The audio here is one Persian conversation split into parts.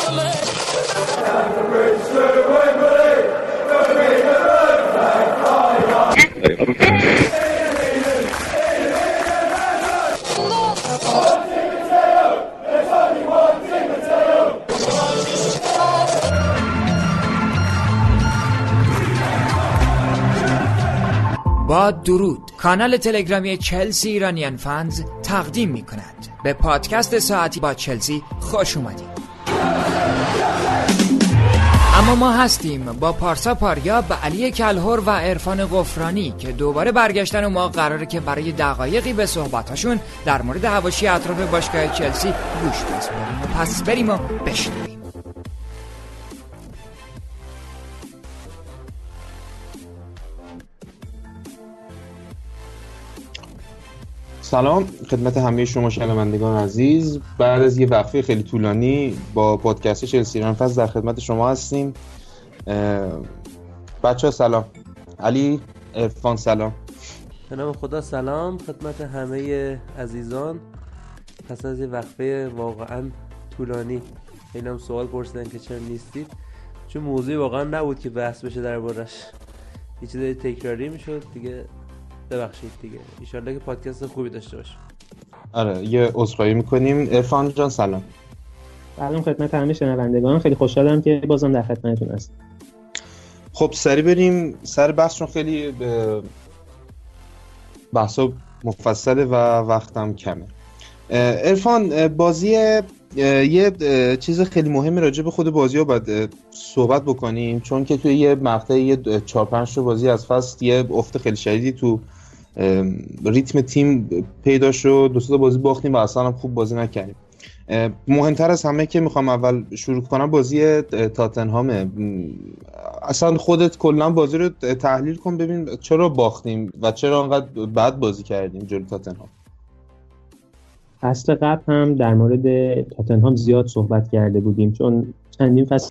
با درود، کانال تلگرامی چلسی ایرانیان فنز تقدیم می کند. به پادکست ساعتی با چلسی خوش اومدید. اما ما هستیم با پارسا پاریاب و علی کلهر و عرفان غفرانی که دوباره برگشتن و ما قراره که برای دقایقی به صحبتاشون در مورد حواشی اطراف باشگاه چلسی گوش بسپاریم و پس بریم و بشنویم. سلام خدمت همه شما شنوندگان عزیز. بعد از یه وقفه خیلی طولانی با پادکست چلسی ایران فنز در خدمت شما هستیم. بچه‌ها سلام. علی، عرفان سلام. به نام خدا سلام خدمت همه عزیزان. پس از یه وقفه واقعا طولانی خیلی هم سوال پرسیدن که چرا نیستید، چون موضوعی واقعا نبود که بحث بشه دربارش، یه چیزای تکراری میشد دیگه. ببخشید دیگه، ان شاءالله که پادکست خوبی داشته باشیم. آره یه عذرخواهی میکنیم. عرفان جان سلام. سلام خدمت همه شنوندگان، خیلی خوشحالم که بازم در خدمتتون هستم. خب سریع بریم سر بحث، چون خیلی بحثا مفصله و وقتم کمه. عرفان، بازی یه چیز خیلی مهمی راجع به خود بازی‌ها باید صحبت بکنیم، چون که توی یه مقطع 4-5 بازی از فصل یه افت خیلی شدیدی تو ریتم تیم پیدا شد. 2 تا بازی باختیم و اصلا هم خوب بازی نکردیم. مهمتر از همه که میخوام اول شروع کنم بازی تاتنهامه. اصلا خودت کلا بازی رو تحلیل کن، ببین چرا باختیم و چرا انقدر بد بازی کردیم جلوی تاتنهام. فصل قبل هم در مورد تاتنهام زیاد صحبت کرده بودیم، چون چندین فصل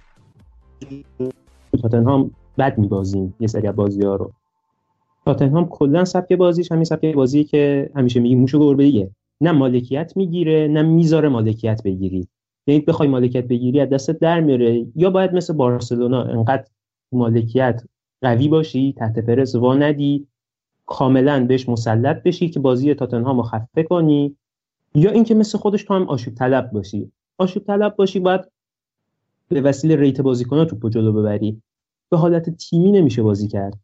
تاتنهام بد می‌بازیم یه سری از بازی‌ها رو. تاتنهام کلا سبک بازیش همین سبک بازی که همیشه میگیم موشو گربه‌ایه، نه مالکیت میگیره نه میذاره مالکیت بگیری. یعنی بخوای مالکیت بگیری از دستت در میاره، یا باید مثل بارسلونا انقدر مالکیت قوی باشی، تحت پرس وا ندی، کاملا بهش مسلط بشی که بازی تاتنهامو خفه کنی، یا اینکه مثل خودش تو هم آشوب طلب باشی. آشوب طلب باشی باید به وسیله ریت بازیکن‌ها توپو جلو ببری. به حالت تیمی نمیشه بازی کرد.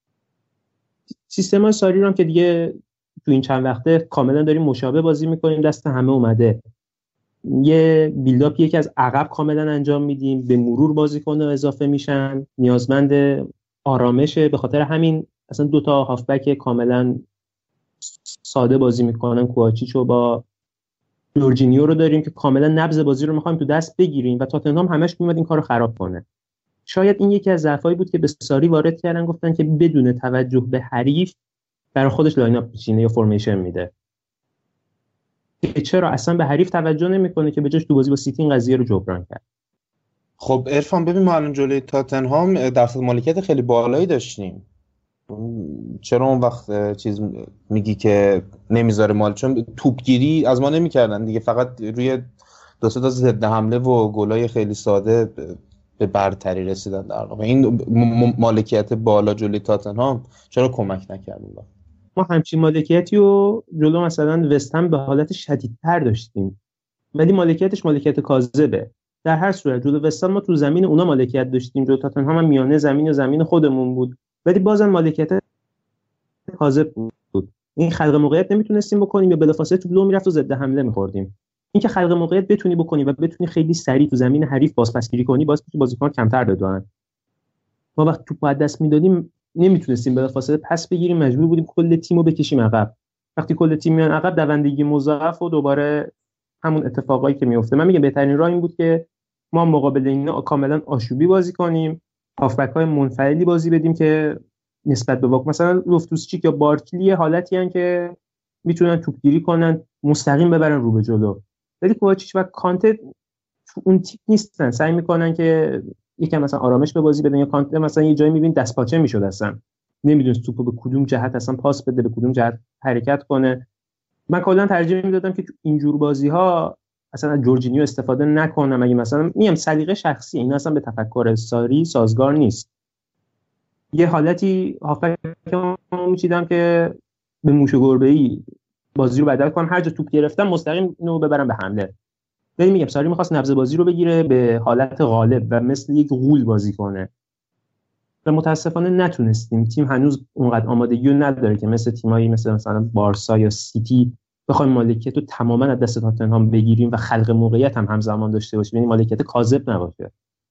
سیستم‌های ساری رو هم که دیگه تو این چند وقته کاملا داریم مشابه بازی می‌کنیم، دست همه اومده. یه بیلداپ یکی از عقب کاملا انجام میدیم، به مرور بازیکن‌ها اضافه میشن، نیازمند آرامشه. به خاطر همین اصلا 2 تا هافبک کاملا ساده بازی می‌کنن، کوواچیچو با جورجینیو رو داریم که کاملا نبض بازی رو می‌خوایم تو دست بگیریم و تاتنهام همش میاد این کارو خراب کنه. شاید این یکی از ضعفایی بود که به ساری وارد کردن، گفتن که بدون توجه به حریف برای خودش لاین اپ میچینه یا فرمیشن میده. که چرا اصلا به حریف توجه نمیکنه که به جاش تو بازی با سیتی این قضیه رو جبران کرد. خب عرفان، ببین ما الان جلوی تاتنهام درصد مالکیت خیلی بالایی داشتیم. چرا اون وقت چیز میگی که نمیذاره مال؟ چون توپگیری از ما نمیکردن دیگه، فقط روی 2 تا ضد حمله و گلای خیلی ساده به برتری رسیدن. در واقع این مالکیت بالا جلوی تاتنهام چرا کمک نکرد؟ ما همچین مالکیتی رو جلو مثلا وستهم به حالت شدیدتر داشتیم، ولی مالکیتش مالکیت کاذبه. در هر صورت جلو وستهم ما تو زمین اونا مالکیت داشتیم، جلو تاتنهام هم میانه زمین و زمین خودمون بود، ولی بازم مالکیت کاذب بود. این خلق موقعیت نمیتونستیم بکنیم یا بلافاصله تو لو میرفت و ضد حمله می‌خوردیم. اینکه خلق موقعیت بتونی بکنی و بتونی خیلی سریع تو زمین حریف بازپسگیری کنی، باعث میشه بازیکن کمتر بدونن. ما وقتی توپ از دست میدادیم نمیتونستیم بلافاصله پس بگیریم، مجبور بودیم کل تیمو بکشیم عقب. وقتی کل تیم میان عقب، دوندگی مضاعف و دوباره همون اتفاقایی که میفته. من میگم بهترین راه این بود که ما مقابل اینا کاملا آشوبی بازی کنیم، هافبک‌های منفعلی بازی بدیم که نسبت به واک مثلا لوفتوس-چیک یا بارکلی حالتی ان که میتونن توپگیری کنن، مستقیم ببرن رو به جلو. ولی کوواچیچ و کانته اون تیپ نیستن، سعی میکنن که یکم مثلا آرامش به بازی بدن، یا کانته مثلا یه جایی میبینید دست پاچه میشد، اصلا نمیدونست توپو به کدوم جهت اصلا پاس بده، به کدوم جهت حرکت کنه. من کلا ترجیح میدادم که تو اینجور بازی‌ها اصلا از جورجینیو استفاده نکنم، اگه مثلا میام سلیقه شخصی، این اصلا به تفکر ساری سازگار نیست. یه حالتی هافبک میچیدم که به موش و گربه‌ای بازی رو بدل کنم، هر جا توپ گرفتم مستقیم اینو ببرم به حمله. ولی میگم ساری می‌خواست نبض بازی رو بگیره به حالت غالب و مثل یک غول بازی کنه و متاسفانه نتونستیم. تیم هنوز اونقدر آمادگی رو نداره که مثل تیمایی مثلا بارسا یا سیتی بخوایم مالکیت رو تماما از دست تاتنهام بگیریم و خلق موقعیت هم همزمان داشته باشیم، یعنی مالکیت کاذب نباشه.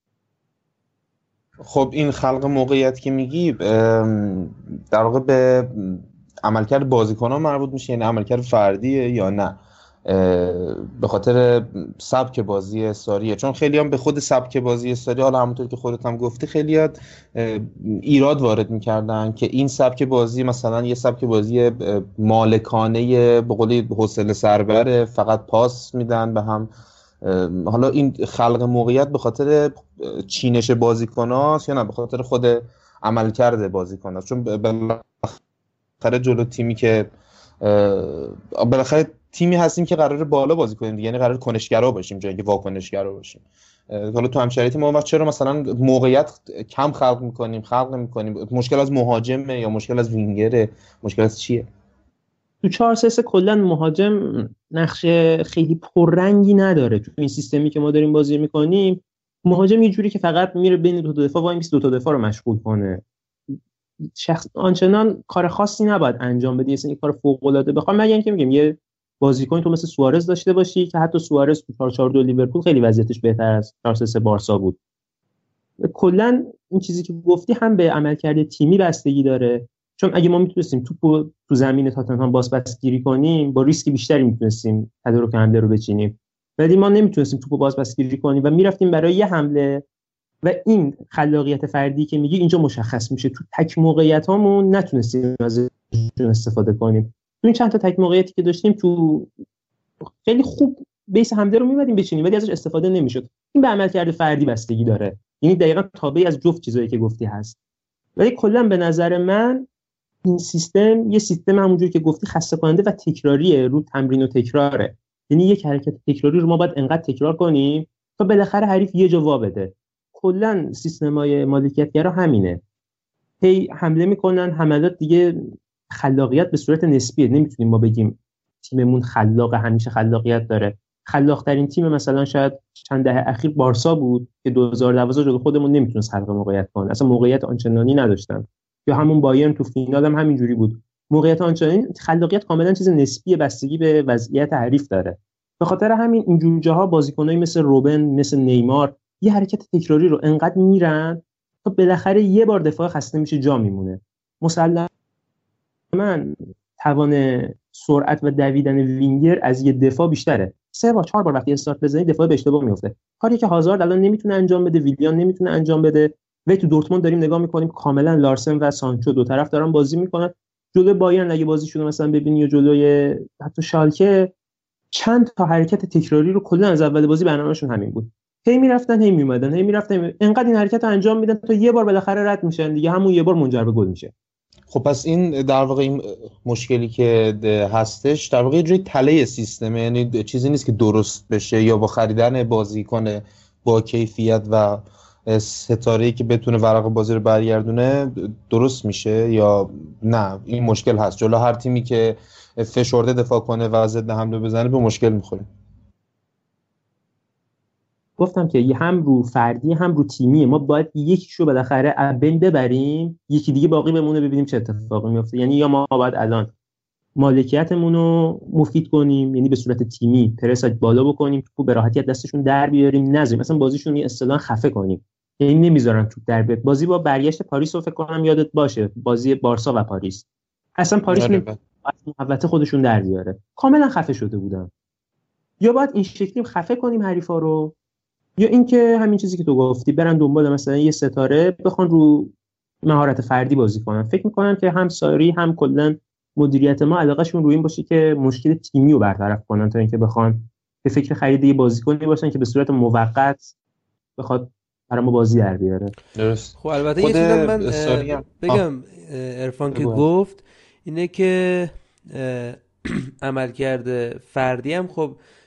خب این خلق موقعیت که میگی در واقع به عملکرد بازیکنان مربوط میشه، یعنی عملکرد فردیه یا نه به خاطر سبک بازی ساریه؟ چون خیلی هم به خود سبک بازی ساری، حالا همونطور که خودت هم گفتی، خیلی ایراد وارد میکردن که این سبک بازی مثلا یه سبک بازی مالکانه به قولی حوصله سربره، فقط پاس میدن به هم. حالا این خلق موقعیت به خاطر چینش بازیکناست یا نه به خاطر خود عملکرد بازیکناست؟ چون بالاخره جلو تیمی که بالاخره تیمی هستیم که قراره بالا بازی کنیم دیگه، یعنی قراره کنشگرا باشیم جایی که واکنشگرا باشیم. حالا تو هم شرایطی ما وقت چرا مثلا موقعیت کم خلق میکنیم؟ مشکل از مهاجمه یا مشکل از وینگره؟ مشکل از چیه؟ تو 4-3-3 کلا مهاجم نقش خیلی پررنگی نداره. تو این سیستمی که ما داریم بازی میکنیم مهاجم یه جوری که فقط میره بین دو دفاع وای میسه، دو تا دفاع رو مشغول کنه. آنچنان کار خاصی نباید انجام بدی، اصلا این کار فوق العاده بخوام مگه اینکه میگم یه بازیکن تو مثل سوارز داشته باشی که حتی سوارز تو 4-4-2 لیورپول خیلی وضعیتش بهتر از 4-3-3 بارسا بود. کلا این چیزی که گفتی هم به عملکرد تیمی بستگی داره، چون اگه ما میتونستیم توپو تو زمین تاتنهام بازپسگیری کنیم با ریسک بیشتری میتونستیم تدارک حمله رو بچینیم، ولی ما نمیتونستیم توپو بازپسگیری کنیم و میرفتیم برای یه حمله و این خلاقیت فردی که میگی اینجا مشخص میشه. تو تک موقعیتامون نتونستیم ازشون استفاده کنیم. تو این چند تا تک موقعیتی که داشتیم تو خیلی خوب بیس حمله رو می‌بردیم بچینیم ولی ازش استفاده نمیشد. این به عملکرد فردی بستگی داره، یعنی دقیقاً تابعی از جفت چیزایی که گفتی هست. ولی کلا به نظر من این سیستم یه سیستم همونجوری که گفتی خسته کننده و تکراریه، رو تمرین و تکراره. یعنی یک حرکت تکراری رو ما باید انقدر تکرار کنیم تا بالاخره حریف یه جا وا بده. کلا سیستم‌های مالکیت‌گرا همینه، هی حمله میکنن، حملات دیگه خلاقیت به صورت نسبیه. نمیتونیم ما بگیم تیممون خلاق همیشه خلاقیت داره. خلاق‌ترین تیم مثلا شاید چند دهه اخیر بارسا بود که 2012 جلوی خودمون نمیتونست خلق موقعیت کنه، اصلا موقعیت آنچنانی نداشتن. یا همون بایرن تو فینال هم همینجوری بود، موقعیت آنچنانی. خلاقیت کاملا چیز نسبیه، بستگی به وضعیت حریف داره. به خاطر همین اینجور جاها بازیکنایی مثل روبن، مثل نیمار یه حرکت تکراری رو انقدر میرن تا بالاخره یه بار دفاع خسته میشه، جا میمونه. مسلماً توان سرعت و دویدن وینگر از یه دفاع بیشتره. 3 بار 4 بار وقتی استارت بزنی دفاع به اشتباه میفته، کاری که هازارد الان نمیتونه انجام بده، ویلیان نمیتونه انجام بده. و تو دورتموند داریم نگاه میکنیم کاملا لارسن و سانچو دو طرف دارن بازی میکنن. جلوی بایرن اگه بازیشون مثلا ببینی یا جلوی حتی شالکه چند تا حرکت تکراری رو کلا از اول بازی برنامه‌شون همین بود، هی میرفتن هی میومدن، هی میرفتن انقدر این حرکت رو انجام میدن تا یه بار بالاخره رد میشن دیگه، همون یه بار منجر به گل میشه. خب پس این در واقع این مشکلی که هستش در واقع یه جوری تله سیستمه، یعنی چیزی نیست که درست بشه یا با خریدن بازیکن با کیفیت و ستاره‌ای که بتونه ورق بازی رو برگردونه درست میشه، یا نه این مشکل هست جلو هر تیمی که فشرده دفاع کنه و ضد حمله بزنه به مشکل میخوره؟ گفتم که هم رو فردی هم رو تیمیه، ما باید یکیشو بالاخره بین ببریم، یکی دیگه باقی بمونه ببینیم چه اتفاقی میفته. یعنی یا ما باید الان مالکیتمون رو مفید کنیم، یعنی به صورت تیمی پرس بالا بکنیم، توپو به راحتی از دستشون در بیاریم، نذاریم مثلا بازیشون رو اصطلاحاً خفه کنیم، یعنی نمیذارن توپ در بیاد. بازی با برگشت پاریس رو فکر کنم یادت باشه، بازی بارسا و پاریس، اصلا پاریس از محوطه خودشون در بیاره، کاملا خفه شده بودن. یا باید این شکلی خفه کنیم حریفا رو، یا اینکه همین چیزی که تو گفتی برن دنبال مثلا یه ستاره بخوان رو مهارت فردی بازی کنن. فکر میکنم که هم ساری هم کلا مدیریت ما علاقهشون روی این باشه که مشکل تیمی رو برطرف کنن تا اینکه بخوان به فکر خرید یه بازیکنی باشن که به صورت موقت بخواد برای ما بازی در بیاره. درست. خب البته یه چیزی من بگم عرفان که گفت اینه که عملکرد فردی هم خب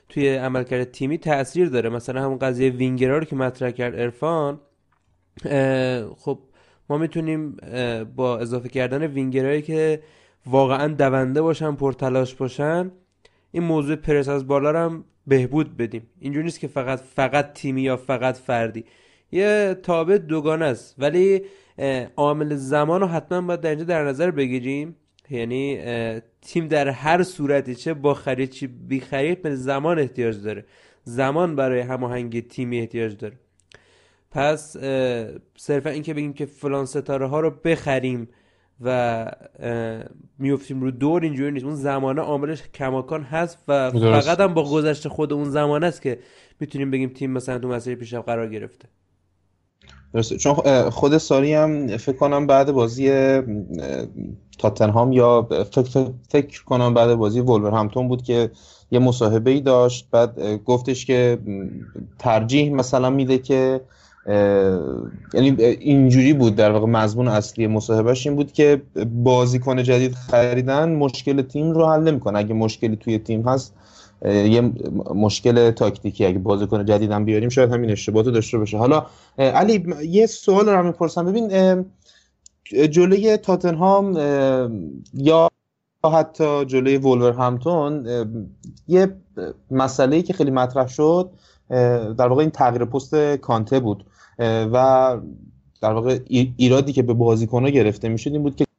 توی عملکرد تیمی تأثیر داره. مثلا همون قضیه وینگرها رو که مطرح کرد عرفان، خب ما میتونیم با اضافه کردن وینگرهایی که واقعا دونده باشن، پرتلاش باشن، این موضوع پرس از بالا رو هم بهبود بدیم. اینجوری نیست که فقط تیمی یا فقط فردی، یه تابع دوگانه است. ولی عامل زمان رو حتما باید در اینجا در نظر بگیریم. یعنی تیم در هر صورتی، چه با خرید چه بی خرید، به زمان احتیاج داره. زمان برای هماهنگی تیمی احتیاج داره. پس صرفا این که بگیم که فلان ستاره ها رو بخریم و میفتیم رو دور، اینجوری نیست. اون زمانه عاملش کماکان هست و فقط هم با گذشت خود اون زمانه است که میتونیم بگیم تیم مثلا تو مسیر پیشرفت قرار گرفته. درسته، چون خود ساری هم فکر کنم بعد بازی تاتنهام یا فکر کنم بعد بازی وولورهمپتون بود که یه مصاحبه‌ای داشت، بعد گفتش که ترجیح مثلا میده که یعنی اینجوری بود در واقع مضمون اصلی مصاحبهش این بود که بازیکن جدید خریدن مشکل تیم رو حل نمی‌کنه. اگه مشکلی توی تیم هست، یه مشکل تاکتیکی، اگه بازیکن جدیدم بیاریم شاید همین اشتباهات داشته باشه. حالا علی یه سوال رو می‌پرسم، ببین جلوی تاتنهام یا حتی جلوی وولورهمپتون یه مسئله‌ای که خیلی مطرح شد در واقع این تغییر پست کانته بود و در واقع ایرادی که به بازیکن‌ها گرفته میشد این بود که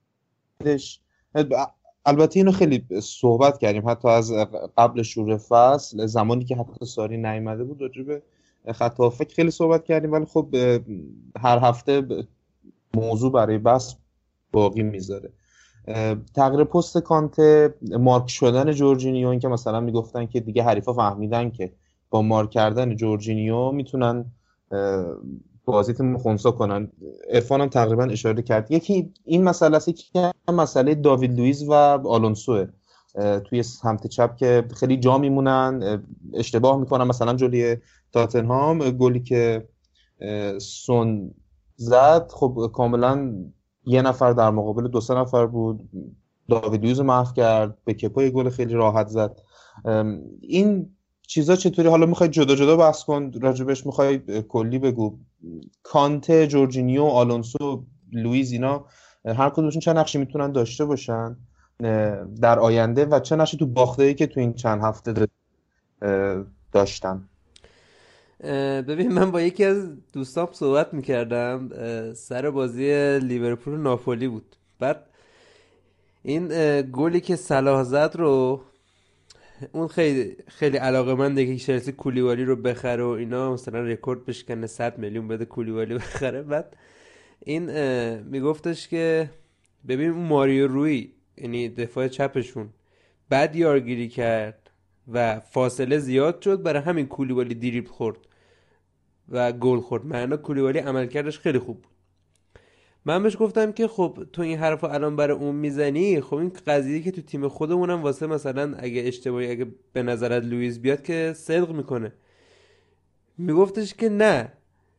البته اینو خیلی صحبت کردیم حتی از قبل شروع فصل، زمانی که حتی ساری نیامده بود راجع به خط هافک خیلی صحبت کردیم، ولی خب هر هفته موضوع برای بحث باقی میذاره. تغییر پست کانته، مارک شدن جورجینیو، این که مثلا میگفتن که دیگه حریفا فهمیدن که با مارک کردن جورجینیو میتونن بازی تیم خنثی کنن. عرفان هم تقریبا اشاره کرد. یکی این مسئله است که مسئله داوید لوئیس و آلونسو توی سمت چپ که خیلی جا میمونن، اشتباه میکنن. مثلا جلوی تاتنهام گلی که سون زد خب کاملا یه نفر در مقابل 2-3 نفر بود، داوید لوئیس محو کرد، به کپا یه گل خیلی راحت زد. این چیزا چطوری؟ حالا میخوای جدا جدا بحث کن راجبش، میخوای کلی بگو؟ کانته، جورجینیو، آلونسو، لوئیس، اینا هر کدومشون چه نقشی میتونن داشته باشن در آینده و چه نقشی تو باخته‌ای که تو این چند هفته داشتن؟ ببین من با یکی از دوستام صحبت میکردم سر بازی لیورپول و ناپولی بود. بعد این گلی که صلاح زد رو اون خیلی علاقه‌منده که چلسی کولیبالی رو بخره و اینا، مثلا رکورد بشکنه 100 میلیون بده کولیبالی بخره. بعد این میگفتش که ببین اون ماریو روی، یعنی دفاع چپشون، بعد یارگیری کرد و فاصله زیاد شد، برای همین کولیبالی دریبل خورد و گل خورد. معنا کولیبالی عملکردش خیلی خوب بود. من بهش گفتم که خب تو این حرفو الان برای اون میزنی، خب این قضیه که تو تیم خودمونم واسه مثلا اگه اشتباهی اگه به نظرت لوئیس بیاد که صدق میکنه. میگفتش که نه،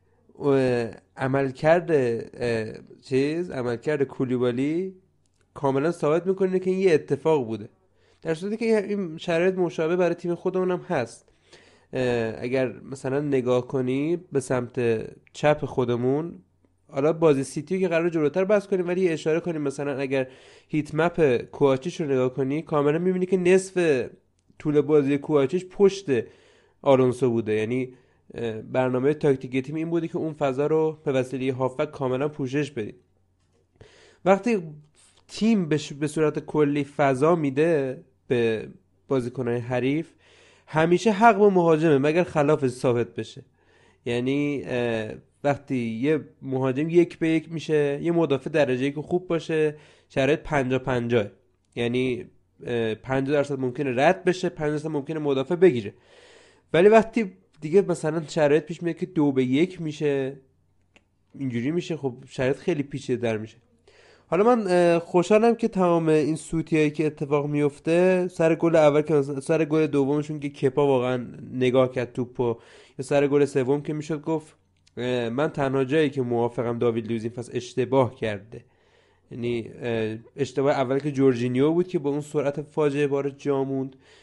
عملکرد کولیبالی کاملا ثابت میکنه که این یه اتفاق بوده، در صورتی که این شرایط مشابه برای تیم خودمونم هست. اگر مثلا نگاه کنی به سمت چپ خودمون، حالا بازی سیتی که قراره جلوتر بحث کنیم، ولی اشاره کنیم مثلا اگر هیت مپ کوواچیچ رو نگاه کنی کاملا میبینی که نصف طول بازی کوواچیچ پشت آلونسو بوده. یعنی برنامه تاکتیکی تیم این بوده که اون فضا رو به وسیله هافک کاملا پوشش بدیم. وقتی تیم به صورت کلی فضا میده به بازیکن‌های حریف، همیشه حق به مهاجمه مگر خلافش ثابت بشه. یعنی وقتی یه مهاجم 1-1 میشه، یه مدافع درجه که خوب باشه، شرایط 50-50، یعنی 50% ممکنه رد بشه، 50% ممکنه مدافع بگیره. ولی وقتی دیگه مثلا شرایط پیش میاد که 2-1 میشه، اینجوری میشه، خب شرایط خیلی پیچیده در میشه. حالا من خوشحالم که تمام این سوتیایی که اتفاق میفته، سر گل اول که سر گل دومشون که کپا واقعا نگاه کرد توپو، یا سر گل سوم که میشد گفت من تنها جایی که موافقم داوید لوئیس این فصل اشتباه کرده، یعنی اشتباه اول که جورجینیو بود که با اون سرعت فاجعه بار جا موند،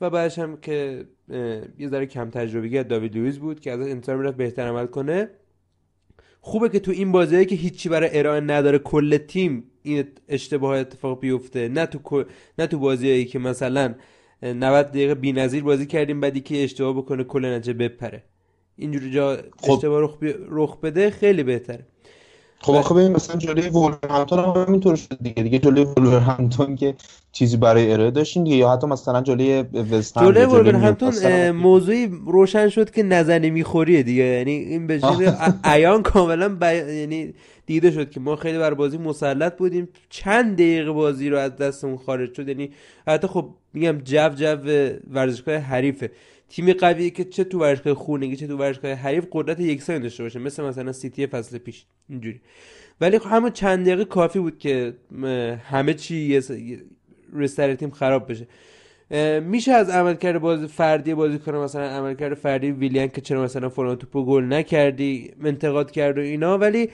و بعدش هم که یه ذره کم تجربگی داوید لوئیس بود که ازش انتظار میرفت بهتر عمل کنه. خوبه که تو این بازیایی که هیچی برای ارائه نداره کل تیم این اشتباه اتفاق بیفته، نه تو بازیایی که مثلا 90 دقیقه بی‌نظیر بازی کردیم بعدی که اشتباه بکنه کل نتیجه بپره. اینجوری جا اشتباه رخ بده خیلی بهتره. خب ببین مثلا جلوی وولورهمپتون هم همینطور شد دیگه جلوی وولورهمپتون که چیزی برای ارائه داشتین دیگه، یا حتی مثلا جلوی وست هم جلوی وولورهمپتون موضوعی روشن شد که نزنی میخوریه دیگه، یعنی این به شکل عیان کاملا یعنی دیده شد که ما خیلی بر بازی مسلط بودیم، چند دقیقه بازی رو از دستمون خارج شد. یعنی حتی خب میگم جو ورزشگاه حریفه، تیم قویه که چه تو ورزشگاه خونگی چه تو ورزشگاه حریف قدرت یکسانی داشته باشه، مثلا سیتی فصل پیش اینجوری. ولی خب همون چند دقیقه کافی بود که همه چی روی سر تیم خراب بشه. میشه از عملکرد بازی فردی بازیکن مثلا عملکرد فردی ویلیان که چرا مثلا فلان توپو گل نکردی انتقاد کرد و اینا، ولی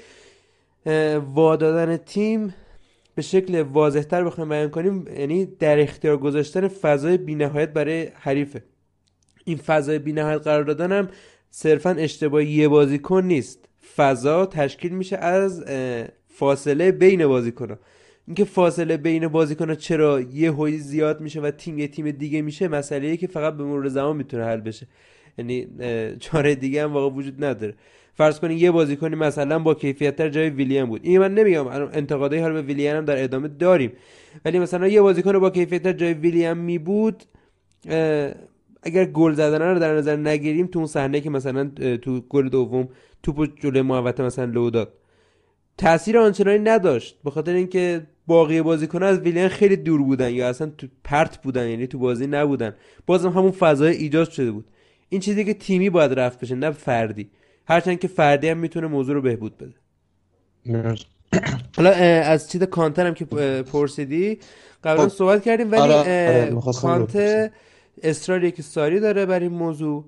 وادادن تیم به شکل واضح‌تر بخوایم بیان کنیم یعنی در اختیار گذاشتن فضای بی‌نهایت برای حریفه. این فضای بی‌نهایت قرار دادن هم صرفاً اشتباه یه بازیکن نیست، فضا تشکیل میشه از فاصله بین بازیکن‌ها. اینکه فاصله بین بازیکن‌ها چرا یه هوی زیاد میشه و تیم یه تیم دیگه میشه مسئله‌ایه که فقط به مرور زمان میتونه حل بشه، یعنی چاره دیگه هم واقعا وجود نداره. فرض کنید یه بازیکنی مثلا با کیفیت‌تر جای ویلیان بود، این من نمیگم انتقادای حال به ویلیان هم در ادامه داریم، ولی مثلا یه بازیکن با کیفیت‌تر جای ویلیان می بود، اگر گل زدن رو در نظر نگیریم تو اون صحنه که مثلا تو گل دوم توپو جلوی محوطه مثلا لو داد تأثیر آنچنانی نداشت، به خاطر اینکه باقی بازیکن‌ها از ویلیان خیلی دور بودن یا اصلا تو پرت بودن، یعنی تو بازی نبودن، بازم همون فضای ایجاد شده بود. این چیزی که تیمی باید رفت بشه نه فردی، هرچند که فردی هم میتونه موضوع رو بهبود بده. حالا از چیز کانتر هم که پرسیدی قبلا صحبت کردیم، ولی کانتر اصراری که ساری داره برای این موضوع،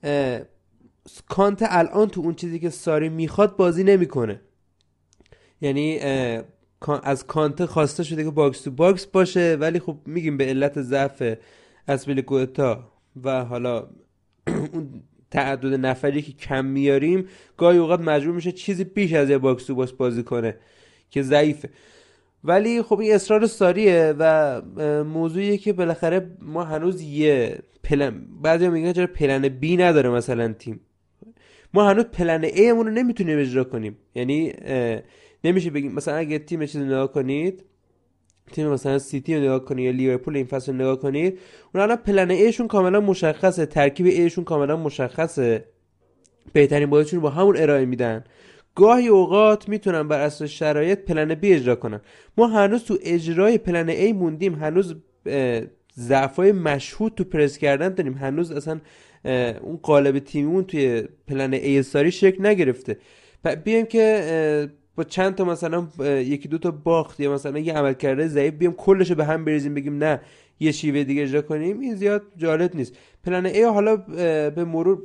کانتر الان تو اون چیزی که ساری میخواد بازی نمیکنه. یعنی از کانتر خواسته شده که باکس تو باکس باشه، ولی خب میگیم به علت ضعف اسپلیکوئتا و حالا اون تعدد نفری که کم میاریم گاهی اوقات مجبور میشه چیزی بیش از یه باکس تو باکس بازی کنه که ضعیفه. ولی خب این اصرار ساریه و موضوعیه که بالاخره ما هنوز یه بعضیا میگن چرا پلن بی نداره مثلا تیم، ما هنوز پلن ای مون رو نمیتونیم اجرا کنیم. یعنی نمیشه بگیم مثلا اگه تیم چیزی نگاه کنید، تیم مثلا سیتی رو نگاه کنید یا لیورپول این فصل رو نگاه کنید، اون الان پلن ایشون کاملا مشخصه، ترکیب ایشون کاملا مشخصه، بهترین بازیشون رو با همون ارائه میدن. گاهی اوقات میتونن بر اساس شرایط پلن بی اجرا کنن. ما هنوز تو اجرای پلن ای موندیم، هنوز ضعفای مشهود تو پرس کردن داریم، هنوز اصلا اون قالب تیمیمون توی پلن ای ساری شکل نگرفته. بیایم که با چند تا مثلا یکی دو تا باخت یا مثلا یه عملکرد ضعیف بیام کلشو به هم بریزیم بگیم نه یه شیوه دیگه اجرا کنیم، این زیاد جالب نیست. پلن ای حالا به مرور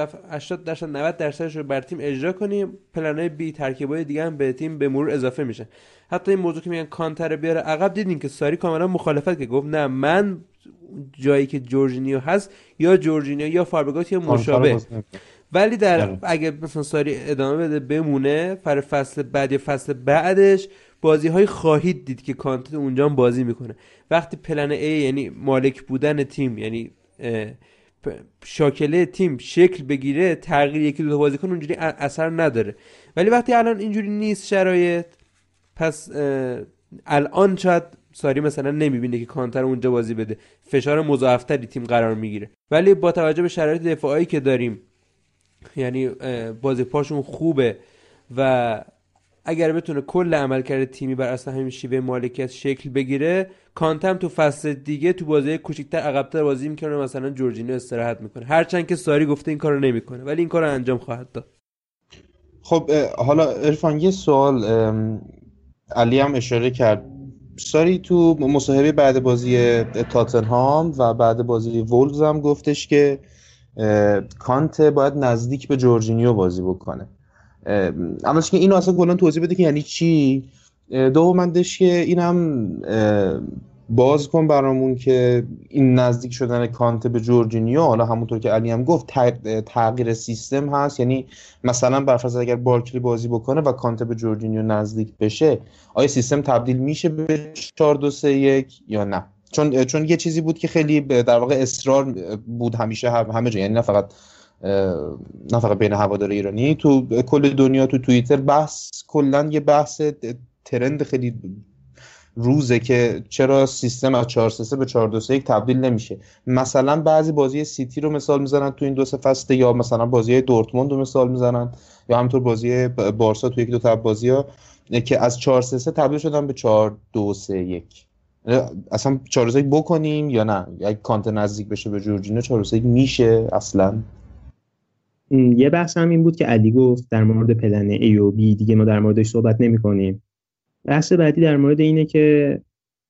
80% 90% رو بر تیم اجرا کنیم، پلن بی ترکیبای دیگه هم به تیم به مرور اضافه میشن. حتی این موضوع که میگن کانتر بیاره عقب، دیدین که ساری کاملا مخالفت که گفت نه من جایی که جورجینیو هست یا جورجینیو یا فابرگاس یا مشابه، ولی اگه مثلا ساری ادامه بده بمونه فصل بعد یا فصل بعدش بازی های خواهید دید که کانتر اونجا هم بازی میکنه. وقتی پلن ای یعنی مالک بودن تیم، یعنی شاکله تیم شکل بگیره، تغییر یکی دو تا بازیکن اونجوری اثر نداره. ولی وقتی الان اینجوری نیست شرایط، پس الان شاید ساری مثلا نمیبینه که کانتر اونجا بازی بده، فشار مضاعفتری تیم قرار میگیره. ولی با توجه به شرایط دفاعی که داریم، یعنی بازی پاشون خوبه و اگر بتونه کل عملکرد تیمی بر اساس همین شیوه مالکیت شکل بگیره، کانتم تو فصل دیگه تو بازی کوچیک‌تر عقب‌تر بازی میکنه، مثلا جورجینیو استراحت میکنه، هرچند که ساری گفته این کارو نمیکنه ولی این کارو انجام خواهد داد. خب حالا عرفان یه سوال، علی هم اشاره کرد، ساری تو مصاحبه بعد بازی تاتنهام و بعد بازی وولز هم گفتش که کانته باید نزدیک به جورجینیو بازی بکنه. اولش که اینو اصلا کلا توضیح بده که یعنی چی، دومندش که اینم باز کن برامون که این نزدیک شدن کانته به جورجینیو، حالا همونطور که علی هم گفت تغییر سیستم هست، یعنی مثلا برفرض اگر بارکلی بازی بکنه و کانته به جورجینیو نزدیک بشه، آیا سیستم تبدیل میشه به 4-2-3-1 یا نه؟ چون یه چیزی بود که خیلی در واقع اصرار بود همیشه همه جا، یعنی نه فقط بین هوادار ایرانی، تو کل دنیا، تو توییتر کلا یه بحث ترند خیلی روزه که چرا سیستم از 4-3-3 به 4-2-3-1 تبدیل نمیشه. مثلا بعضی بازی سیتی رو مثال میزنن تو این 2 فصل، یا مثلا بازی دورتموند رو مثال میزنن، یا همینطور بازی بارسا تو 1-2 تا بازی‌ها که از 4-3-3 تبدیل شدن به 4-2-3-1. اصلا 4-2-3-1 بکنیم یا نه؟ اگه کانته نزدیک بشه به جورجینیو 4-2-3-1 میشه اصلا؟ یه بحث هم این بود که علی گفت در مورد پلن A و B دیگه ما در موردش صحبت نمی‌کنیم. بحث بعدی در مورد اینه که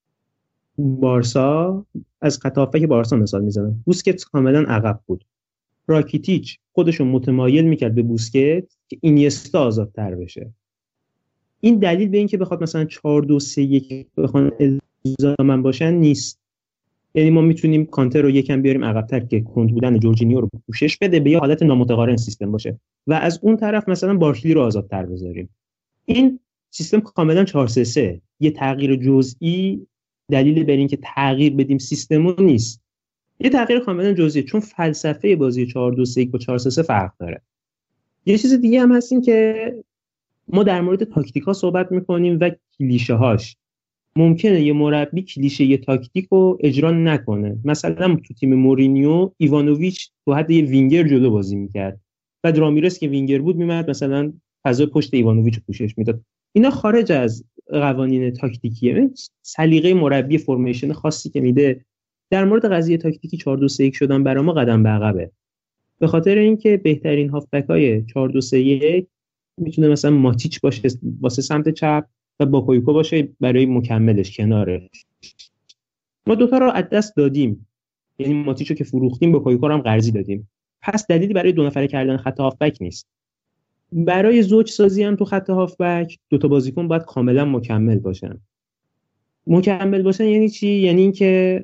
بارسا، از خط هافبک بارسا مثال میزنم، بوسکتس کاملا عقب بود، راکیتیچ خودشو متمایل میکرد به بوسکت که اینیستا آزادتر بشه. این دلیل به این که بخواد مثلا 4-2-3-1 بخوان الزامن باشن نیست. یعنی ما میتونیم کانتر رو یکم بیاریم عقب‌تر که کند بودن جورجینیو رو پوشش بده، به یه حالت نامتقارن سیستم باشه، و از اون طرف مثلا بارکلی رو آزادتر بذاریم. این سیستم کاملا 4-3-3، یه تغییر جزئی دلیل بر این که تغییر بدیم سیستمو نیست، یه تغییر کاملا جزئی، چون فلسفه بازی 4-2-3-1 با 4-3-3 فرق داره. یه چیز دیگه هم هست این که ما در مورد تاکتیکا صحبت میکنیم و کلیشه هاش. ممکنه یه مربی کلیشه یه تاکتیک رو اجرا نکنه. مثلا تو تیم مورینیو ایوانوویچ تو حد یه وینگر جلو بازی میکرد، بعد رامیرس که وینگر بود میمد مثلا فضای پشت ایوانوویچ رو پوشش میداد. اینا خارج از قوانین تاکتیکیه، سلیقه مربی، فرمیشن خاصی که میده. در مورد قضیه تاکتیکی 4-2-3-1 شدن برای ما قدم به عقبه، به خاطر اینکه بهترین هافبک‌های 4-2-3-1 میتونه مثلا ماتیچ باشه واسه سمت چپ و باکایوکو باشه برای مکملش کناره. ما دوتا رو از دست دادیم، یعنی ماتیچو که فروختیم، باکایوکو رو هم قرضی دادیم. پس دلیلی برای دو نفره کردن خط هافبک نیست. برای زوج سازی هم تو خط هافبک دوتا بازیکن باید کاملا مکمل باشن. مکمل باشن یعنی چی؟ یعنی اینکه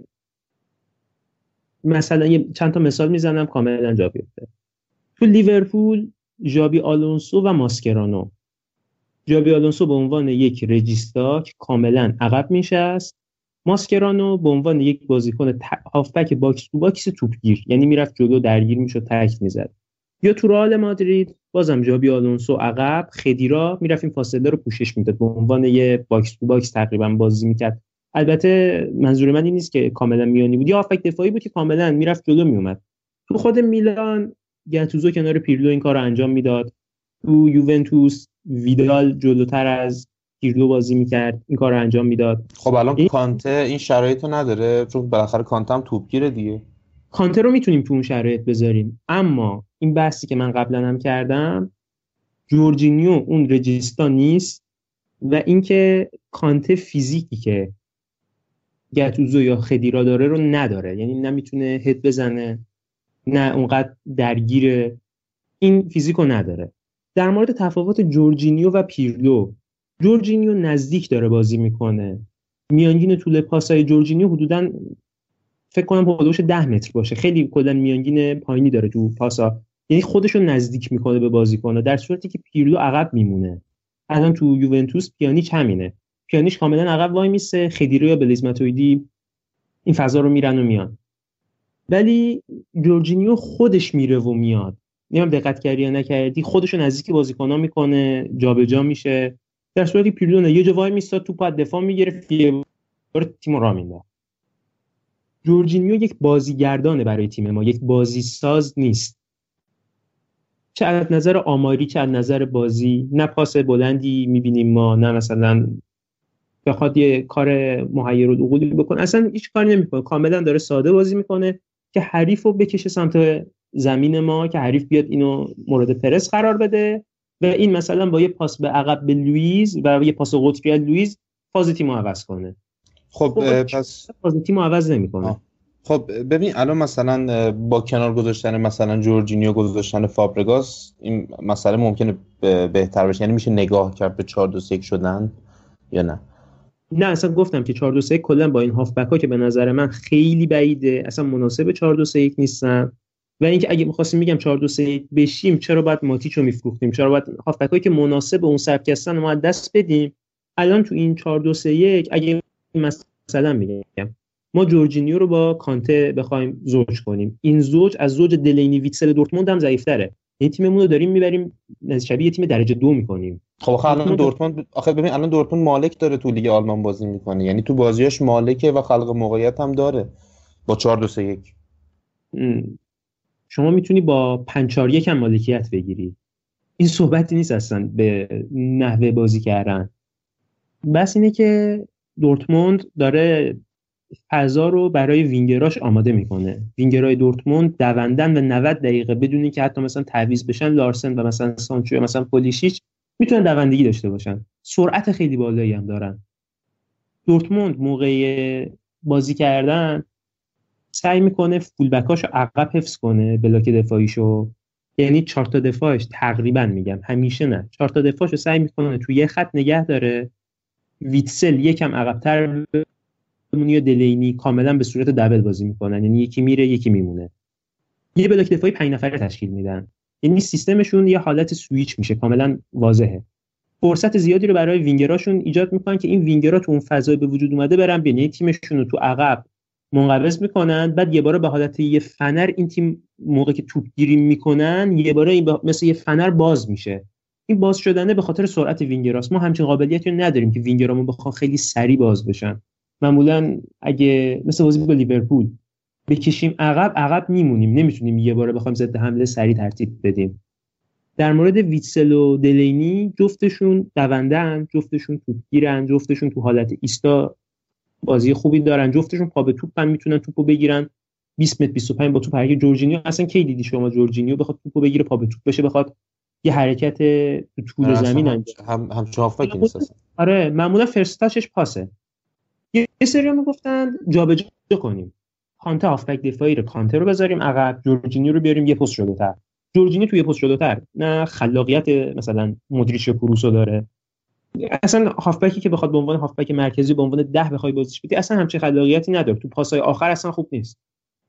مثلا چند تا مثال میزنم کاملا جا بیفته. تو لیورپول ژابی آلونسو و ماسکرانو. ژابی آلونسو به عنوان یک رجیستا که کاملا عقب میشست، ماسکرانو به عنوان یک بازیکن هافبک باکس تو باکس توپگیر، یعنی میرفت جلو درگیر میشد تکل میزد. یا تو رئال مادرید بازم ژابی آلونسو عقب، خدیرا میرفت این فاصله رو پوشش میداد، به عنوان یه باکس تو باکس تقریبا بازی میکرد. البته منظور من این نیست که کاملا میانی بود، یا هافبک دفاعی بود که کاملا میرفت جلو میومد. تو خود میلان گاتوزو کنار پیرلو این کارو انجام میداد. تو یوونتوس ویدال جلوتر از پیرلو بازی میکرد، این کارو انجام میداد. خب الان کانته این شرایطو نداره، چون بالاخره کانته هم توپگیره دیگه. کانته رو میتونیم تو اون شرایط بذاریم، اما این بحثی که من قبلا هم کردم، جورجینیو اون رجیستا نیست، و اینکه کانته فیزیکی که گاتوزو یا خدیرا داره رو نداره، یعنی نمیتونه هد بزنه، نه اونقدر درگیر، این فیزیکو نداره. در مورد تفاوت جورجینیو و پیرلو، جورجینیو نزدیک داره بازی میکنه، میانگین طول پاسای جورجینیو حدوداً فکر کنم حدودش 10 متر باشه، خیلی کلا میانگین پایینی داره تو پاسا، یعنی خودشو نزدیک میکنه به بازیکن‌ها، در صورتی که پیرلو عقب میمونه. الان تو یوونتوس پیانیچ همینه، پیانیچ کاملا عقب وای میسه، خدیرا یا بلیز ماتویدی این فضا رو میرن و میان، ولی جورجینیو خودش میره و میاد. نمیدونم دقت کردی یا نکردی، خودشو نزدیک بازیکن‌ها میکنه، جابجا میشه، در صورتی که پیرلو یه جا وای میستاد، توپ از دفاع میگرفت، یه بار تیمو راه مینداخت. جورجینیو یک بازیگردانه برای تیم ما، یک بازی ساز نیست، چه از نظر آماری چه از نظر بازی. نه پاس بلندی میبینیم ما، نه مثلا بخواد یه کار محیرالعقولی بکنه، اصلا هیچ کاری نمیکنه، کاملا داره ساده بازی میکنه که حریفو بکشه سمت زمین ما، که حریف بیاد اینو مورد پرس قرار بده، و این مثلا با یه پاس به عقب به لوئیز و یه پاس قطبی از لوئیز فاز تیمو عوض کنه. خب پس فاز تیمو عوض نمیکنه. خب ببین الان مثلا با کنار گذاشتن مثلا جورجینیو گذاشتن فابرگاس این مسئله ممکنه بهتر بشه، یعنی میشه نگاه کرد به 4-2-3-1 شدن یا نه؟ نه اصلا گفتم که 4-2-3 کلا با این هافبک ها که به نظر من خیلی بعیده، اصلا مناسب 4-2-3 نیستن. و اینکه اگه می‌خواستیم میگم 4-2-3 بشیم چرا باید ماتیچو میفروختیم، چرا باید هافبک هایی که مناسب اون سبک هستن رو ما دست بدیم. الان تو این 4-2-3 اگه مثلا میگم ما جورجینیو رو با کانته بخوایم زوج کنیم، این زوج از زوج دلینی ویتسل دورتموند هم ضعیف‌تره. این تیممون رو داریم میبریم شبیه تیم درجه 2 می‌کنیم. خب الان دورتموند آخه ببین الان دورتموند مالک داره تو لیگ آلمان بازی میکنه، یعنی تو بازیاش مالکه و خلق موقعیت هم داره با 4-2-3-1. شما میتونی با 5-4-1 هم مالکیت بگیری. این صحبتی نیست اصلا به نحوه بازی کردن. بس اینه که دورتموند داره فضا رو برای وینگراش آماده میکنه. وینگرای دورتموند دوندن و 90 دقیقه بدون اینکه حتی مثلا تعویض بشن، لارسن و مثلا سانچو یا مثلا پولیشیچ میتونن دوندگی داشته باشن. سرعت خیلی بالایی هم دارن. دورتموند موقع بازی کردن سعی میکنه فول بکاشو عقب حفظ کنه، بلاک دفاعیشو، یعنی 4 تا دفاعش تقریبا میگم همیشه نه، 4 تا دفاعشو سعی میکنه توی یه خط نگه داره، ویتسل یکم عقب‌تر بمونه یا دلینی کاملا به صورت دبل بازی میکنن، یعنی یکی میره یکی میمونه. یه بلاک دفاعی 5 نفره تشکیل میدن، یعنی سیستمشون یه حالت سویچ میشه، کاملا واضحه. فرصت زیادی رو برای وینگراشون ایجاد میکنن که این وینگرها تو اون فضای به وجود اومده برن یعنی تیمشون رو تو عقب منقبض میکنن، بعد یه باره به حالت یه فنر این تیم موقعی که توپ گیری میکنن یه باره این مثل یه فنر باز میشه. این باز شدنه به خاطر سرعت وینگراست. ما همچین قابلیتی رو نداریم که وینگرامون بخوان خیلی سریع باز بشن. معمولا اگه مثل بازی با لیورپول بکشیم عقب میمونیم، نمیتونیم یه باره بخوایم ضد حمله سریع ترتیب بدیم. در مورد ویتسل و دلینی جفتشون دوندن، جفتشون توپگیرن، جفتشون تو حالت ایستا بازی خوبی دارن، جفتشون پا به توپن، میتونن توپو بگیرن 20 متر 25 با توپ. هر جورجینیو اصلا کی دیدی شما جورجینیو بخواد توپو بگیره پا به توپ بشه بخواد یه حرکت تو طول زمین انجام هم هافبک نیست اصلا. آره معمولا فرست تاچش پاسه. یه سری میگفتن جابجا کنیم، کانته هافبک دفاعی رو کانته رو بذاریم عقب، جورجینیو رو بیاریم یه پست جلوتر. جورجینیو توی پست جلوتر نه خلاقیت مثلا مودریچ و کروسو داره، اصلا هافبکی که بخواد به عنوان هافبک مرکزی به عنوان 10 بخوای بازیش بدی اصلا همچین خلاقیتی نداره، تو پاسای آخر اصلا خوب نیست،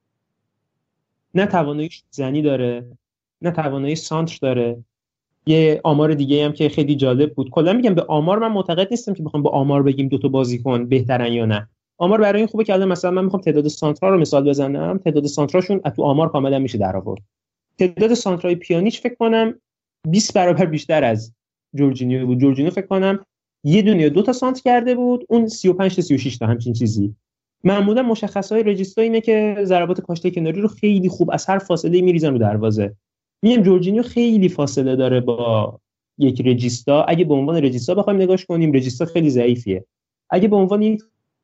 نه توانایی زنی داره نه توانایی سانتر داره. یه آمار دیگه هم که خیلی جالب بود، کلا میگم به آمار من معتقد نیستم که بخوام با آمار بگیم دو تا بازیکن بهترن یا نه. آمار برای این خوبه که الان مثلا من میخوام تعداد سانترها رو مثال بزنم، تعداد سانتراشون تو آمار کاملا میشه در آورد. تعداد سانترهای پیانیچ فکر کنم 20 برابر بیشتر از جورجینیو بود. جورجینیو فکر کنم یه دونه یا 2 تا سانت کرده بود، اون 35 تا 36 تا همچین چیزی. معمولا مشخصهای رجیستا اینه که ضربات کاشته کناری رو خیلی خوب از هر فاصله میریزن رو دروازه. میگم جورجینیو خیلی فاصله داره با یک رجیستا. اگه به عنوان رجیستا بخوایم نگاش کنیم رجیستا خیلی ضعیفیه. اگه به عنوان یک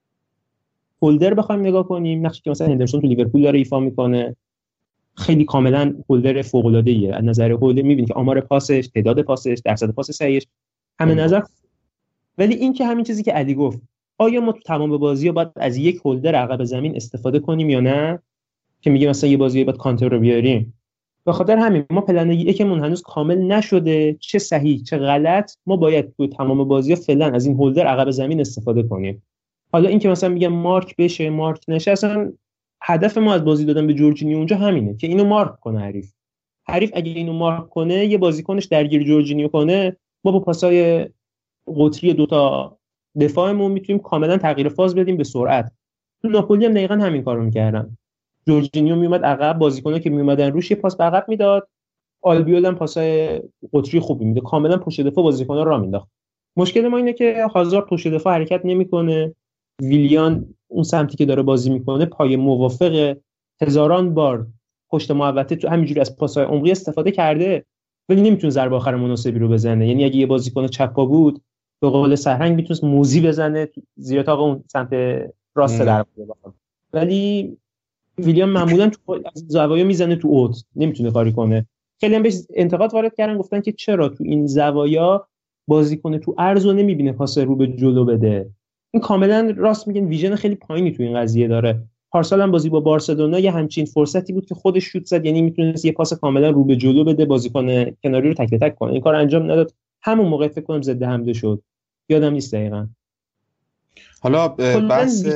هولدر بخوایم نگاه کنیم، نقشی که مثلا هندرسون تو لیورپول داره ایفا میکنه خیلی کاملا هولدر فوق العاده ایه. از نظر هولدر میبینی که آمار پاسش، تعداد پاسش، درصد پاس صحیحش همه نظر. ولی این که همین چیزی که علی گفت، آیا ما تو تمام بازی‌ها باید از یک هولدر عقب زمین استفاده کنیم یا نه، که میگه مثلا یه بازی باید کانتر رو بیاریم. به خاطر همین ما پلن یکمون هنوز کامل نشده، چه صحیح چه غلط ما باید تو تمام بازی‌ها فعلا از این هولدر عقب زمین استفاده کنیم. حالا این که مثلا میگم مارک بشه مارک نشه، اصلا هدف ما از بازی دادن به جورجینیو اونجا همینه که اینو مارک کنه حریف اگه اینو مارک کنه یه بازیکنش درگیر جورجینیو کنه، ما با پاسای قطری 2 تا دفاعمون میتونیم کاملا تغییر فاز بدیم به سرعت. تو ناپولی هم دقیقاً همین کارو می‌کردن. جورجینیو میومد عقب، بازیکن‌ها که میومدن روش یه پاس به عقب میداد، آلبیول هم پاسای قطری خوبی میده، کاملا پشت دفاع بازیکن‌ها را مینداخت. مشکل ما اینه که هازارد پشت دفاع حرکت نمیکنه، ویلیان اون سمتی که داره بازی میکنه پای موافق هزاران بار پشت محوطه تو همینجوری از پاس‌های عمقی استفاده کرده ولی نمیتونه ضربه آخر مناسبی رو بزنه. یعنی اگه یه بازیکن چپ پا بود به قول سرهنگ میتونه موزی بزنه زیر تاق اون سمت راست دروازه، ولی ویلیام معمولا تو زوایا میزنه تو اوت، نمیتونه کاری کنه. خیلی هم بهش انتقاد وارد کردن، گفتن که چرا تو این زوایا بازیکن تو عرضو نمیبینه پاس رو به جلو بده. این کاملا راست میگن، ویژن خیلی پایینی تو این قضیه داره. پارسال هم بازی با بارسلونا یه همچین فرصتی بود که خودش شوت زد، یعنی میتونست یه پاس کاملا رو به جلو بده، بازیکن کناری رو تک به تک کنه. این کار انجام نداد، همون موقع فکر کنم ضد حمله شد، یادم نیست دقیقاً. حالا کلاً بحث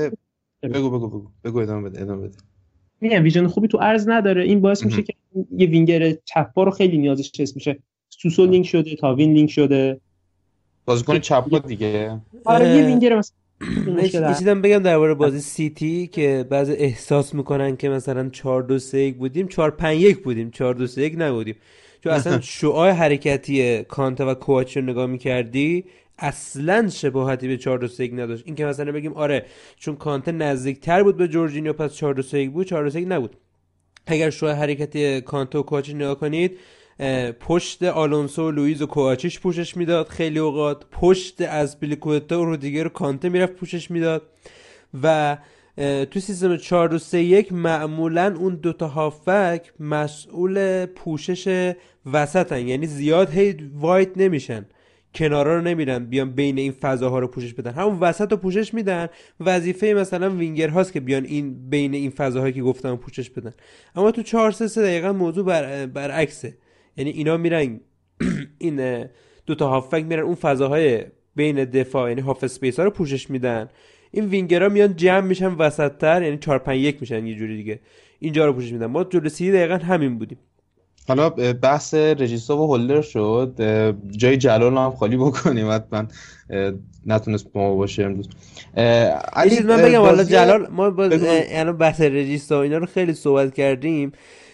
بگو ادامه بده. میگم ویژن خوبی تو ارز نداره، این باعث میشه که یه وینگر چپ پا رو خیلی نیازش حس میشه. سوسو لینک شده، تاوین لینک شده، بازیکن چپ پا دیگه. آره یه وینگر مثلا یه چیزم بگم درباره بازی سیتی که بعضی احساس میکنن که مثلا 4-2-3-1 بودیم، 4-5-1 بودیم، 4-2-3-1 نبودیم. چون اصلا شعاع حرکتی کانته و کوچ رو نگاه میکردی اصلا شباهتی به 4-2-3-1 نداشت. این که مثلا بگیم آره چون کانته نزدیکتر بود به جورجینیو پس 4-2-3-1 بود، 4-2-3-1 نبود. اگر شعاع حرکتی کانته و کوچ نگاه کنید، پشت آلونسو و لوئیز و کوآچیش پوشش میداد خیلی اوقات، پشت از پیلیکوتا و رودیگر و کانته میرفت پوشش میداد و تو سیستم 4-2-3-1 معمولا اون دوتا هافبک مسئول پوشش وسطن، یعنی زیاد هی وایت نمیشن، کنارا رو نمیرن بیان بین این فضاها رو پوشش بدن، همون وسط رو پوشش میدن. وظیفه مثلا وینگر هاست که بیان این بین این فضاهایی که گفتم پوشش بدن. اما تو 4-3-3 دقیقا موضوع برعکسه، یعنی اینا میرن این دوتا هافبک میرن اون فضاهای بین دفاع یعنی هاف اسپیس ها رو پوشش میدن، این وینگرها میان جمع میشن وسط‌تر یعنی 4-5-1 میشن یه جوری دیگه، اینجا رو پوشش میدن. ما جلوی سیتی دقیقاً همین بودیم. حالا بحث رجیستا و هولدر شد، جای جلال هم خالی بکنیم، حتما نتونست با ما باشه امروز. علی من بگم حالا جلال ما الان بحث رجیستا و اینا رو خیلی صحبت کردیم.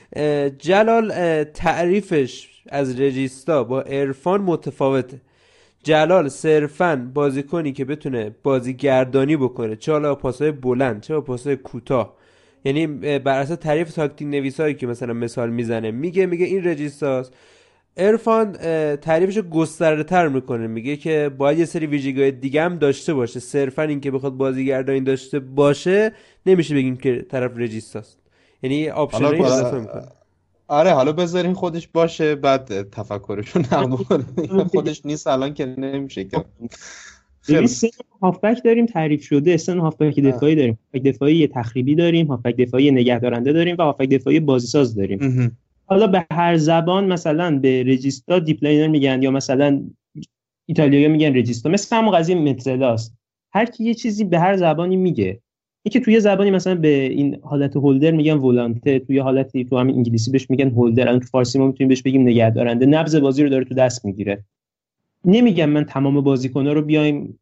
جلال تعریفش از رجیستا با عرفان متفاوته. جلال صرفاً بازیکنی که بتونه بازیگردانی بکنه، چه حالا پاسای بلند چه پاسای کوتاه، یعنی بر اساس تعریف تاکتیک نویسایی که مثلا مثال میزنه میگه این رجیستاست. عرفان تعریفش گسترده‌تر میکنه، میگه که باید یه سری ویژگی‌های دیگه هم داشته باشه، صرفاً این که بخواد بازیگردانی داشته باشه نمیشه بگیم که طرف رجیستاست، یعنی آپشنایی اضافه میکنه. آره حالا بذارین خودش باشه بعد تفکرشو نقد بکنیم. خودش نیست الان که نمیشه که. خیلی سه هافبک داریم تعریف شده، سه هافبک دفاعی داریم، هافبک دفاعی تخریبی داریم، هافبک دفاعی نگهدارنده داریم و هافبک دفاعی بازیساز داریم. حالا به هر زبان مثلا به رجیستا دیپ لاینر میگن یا مثلا ایتالیایی میگن رجیستا، مثل همون قضیه متزلاست، هر کی یه چیزی به هر زبانی میگه. اینکه توی زبانی مثلا به این حالت هولدر میگن ولانته، توی حالتی تو همین انگلیسی بهش میگن هولدر، الان تو فارسی ما میتونیم بهش بگیم نگهدارنده، نبض بازی رو داره تو دست میگیره. نمیگم من تمام بازیکن‌ها رو بیایم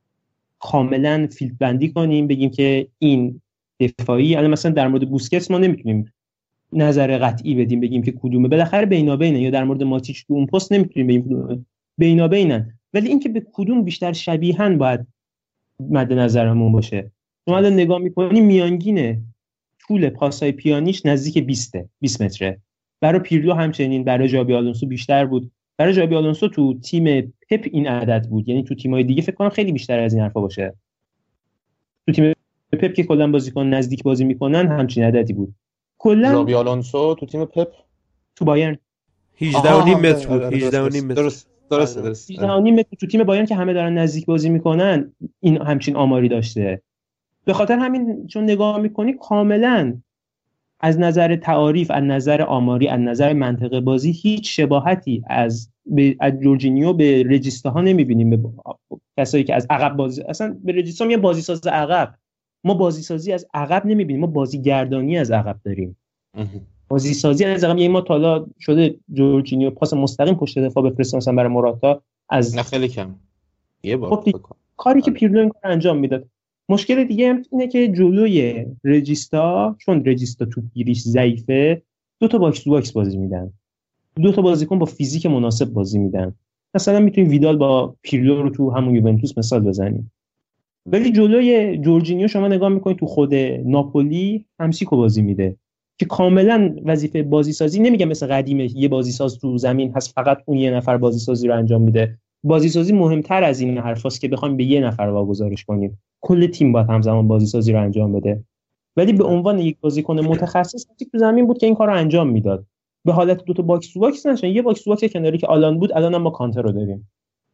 کاملا فیلد بندی کنیم بگیم که این دفاعی، الان مثلا در مورد بوسکتس ما نمیتونیم نظر قطعی بدیم بگیم که کدومه، بالاخره بینابینه، یا در مورد ماتیچ تو اون پست نمیتونیم بگیم کدومه، بینابینن، ولی اینکه به کدوم بیشتر شبیهن باید مد نظرمون باشه. شما الان نگاه می‌کنی میانگین طول پاسای پیانیش نزدیک 20 متره، برای پیرلو همچنین، برای جابی آلونسو بیشتر بود، برای جابی آلونسو تو تیم پپ این عدد بود، یعنی تو تیم‌های دیگه فکر کنم خیلی بیشتر از این حرفا باشه. تو تیم پپ که کلا بازیکن نزدیک بازی میکنن همچین عددی بود. کلا جابی آلونسو تو تیم پپ تو بایرن 18.5 متر بود. 18.5 متر. درست 18.5 متر تو تیم بایرن که همه دارن نزدیک بازی میکنن این همچین آماری داشته. به خاطر همین چون نگاه میکنی کاملا از نظر تعاریف، از نظر آماری، از نظر منطق بازی هیچ شباهتی از جورجینیو به رجیستا ها نمیبینیم. به کسایی که از عقب بازی، اصلا به رجیستا میگن بازیساز عقب، ما بازیسازی از عقب نمیبینیم، ما بازیگردانی از عقب داریم. بازیسازی از عقب، یعنی ما تا حالا شده جورجینیو پاس مستقیم پشت دفاع بفرسته مثلا برای موراتا از نه خیلی کم یه بار کاری که پیرلو این کار انجام میداد. مشکل دیگه اینه که جلوی رجیستا، چون رجیستا توپگیریش ضعیفه، دو تا باکس تو باکس بازی میدن، دو تا بازیکن با فیزیک مناسب بازی میدن. مثلا میتونیم ویدال با پیرلو رو تو همون یوونتوس مثال بزنیم، ولی جلوی جورجینیو شما نگاه میکنید تو خود ناپولی همسیکو بازی میده که کاملا وظیفه بازی سازی، نمیگم مثل قدیمه یه بازی ساز تو زمین هست فقط اون یه نفر بازی سازی رو انجام میده. بازی سازی مهمتر از این حرفاست که بخوایم به یه نفر واگذارش کنیم، کل تیم باید همزمان بازی سازی رو انجام بده. ولی به عنوان یک بازیکن متخصص تو زمین بود که این کارو انجام میداد، به حالت دو تا باکس تو باکس نشن، یه باکس تو باکس کناری که آلان بود، الان هم ما کانتر رو داریم.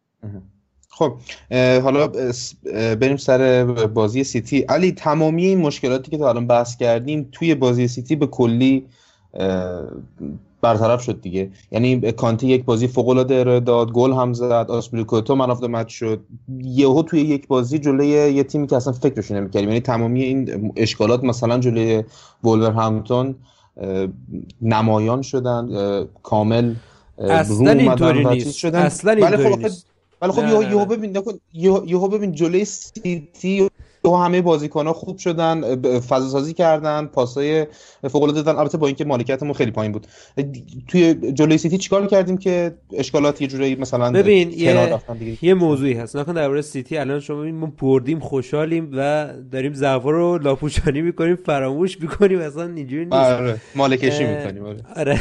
خب حالا بریم سر بازی سیتی. علی تمامی این مشکلاتی که تا الان بحث کردیم توی بازی سیتی به کلی برطرف شد دیگه. یعنی کانتی یک بازی فوق العاده ارائه داد، گل هم زد، آسپلیکوتا من آف مچ شد، یهو توی یک بازی جلوی یه تیمی که اصلا فکرش نمی‌کردیم، یعنی تمامی این اشکالات مثلا جلوی ولورهمپتون نمایان شدن، کامل اصلا اینطوری نیست، اصلا اینطوری نیست. ولی خب یهو ببین جلوی سیتی و همه بازیکن‌ها خوب شدن، فضا سازی کردن، پاسای فوق العاده دادن. البته با اینکه مالکیتمون خیلی پایین بود. توی جلوی سیتی چیکار کردیم که اشکالات یه جوری مثلا ببین یه موضوعی هست نکن درباره سیتی. الان شما ببین ما بردیم خوشحالیم و داریم ضعفا رو لاپوشانی می‌کنیم، فراموش می‌کنیم، اصلا اینجوری نیست. آره مالکشی می‌کنیم. آره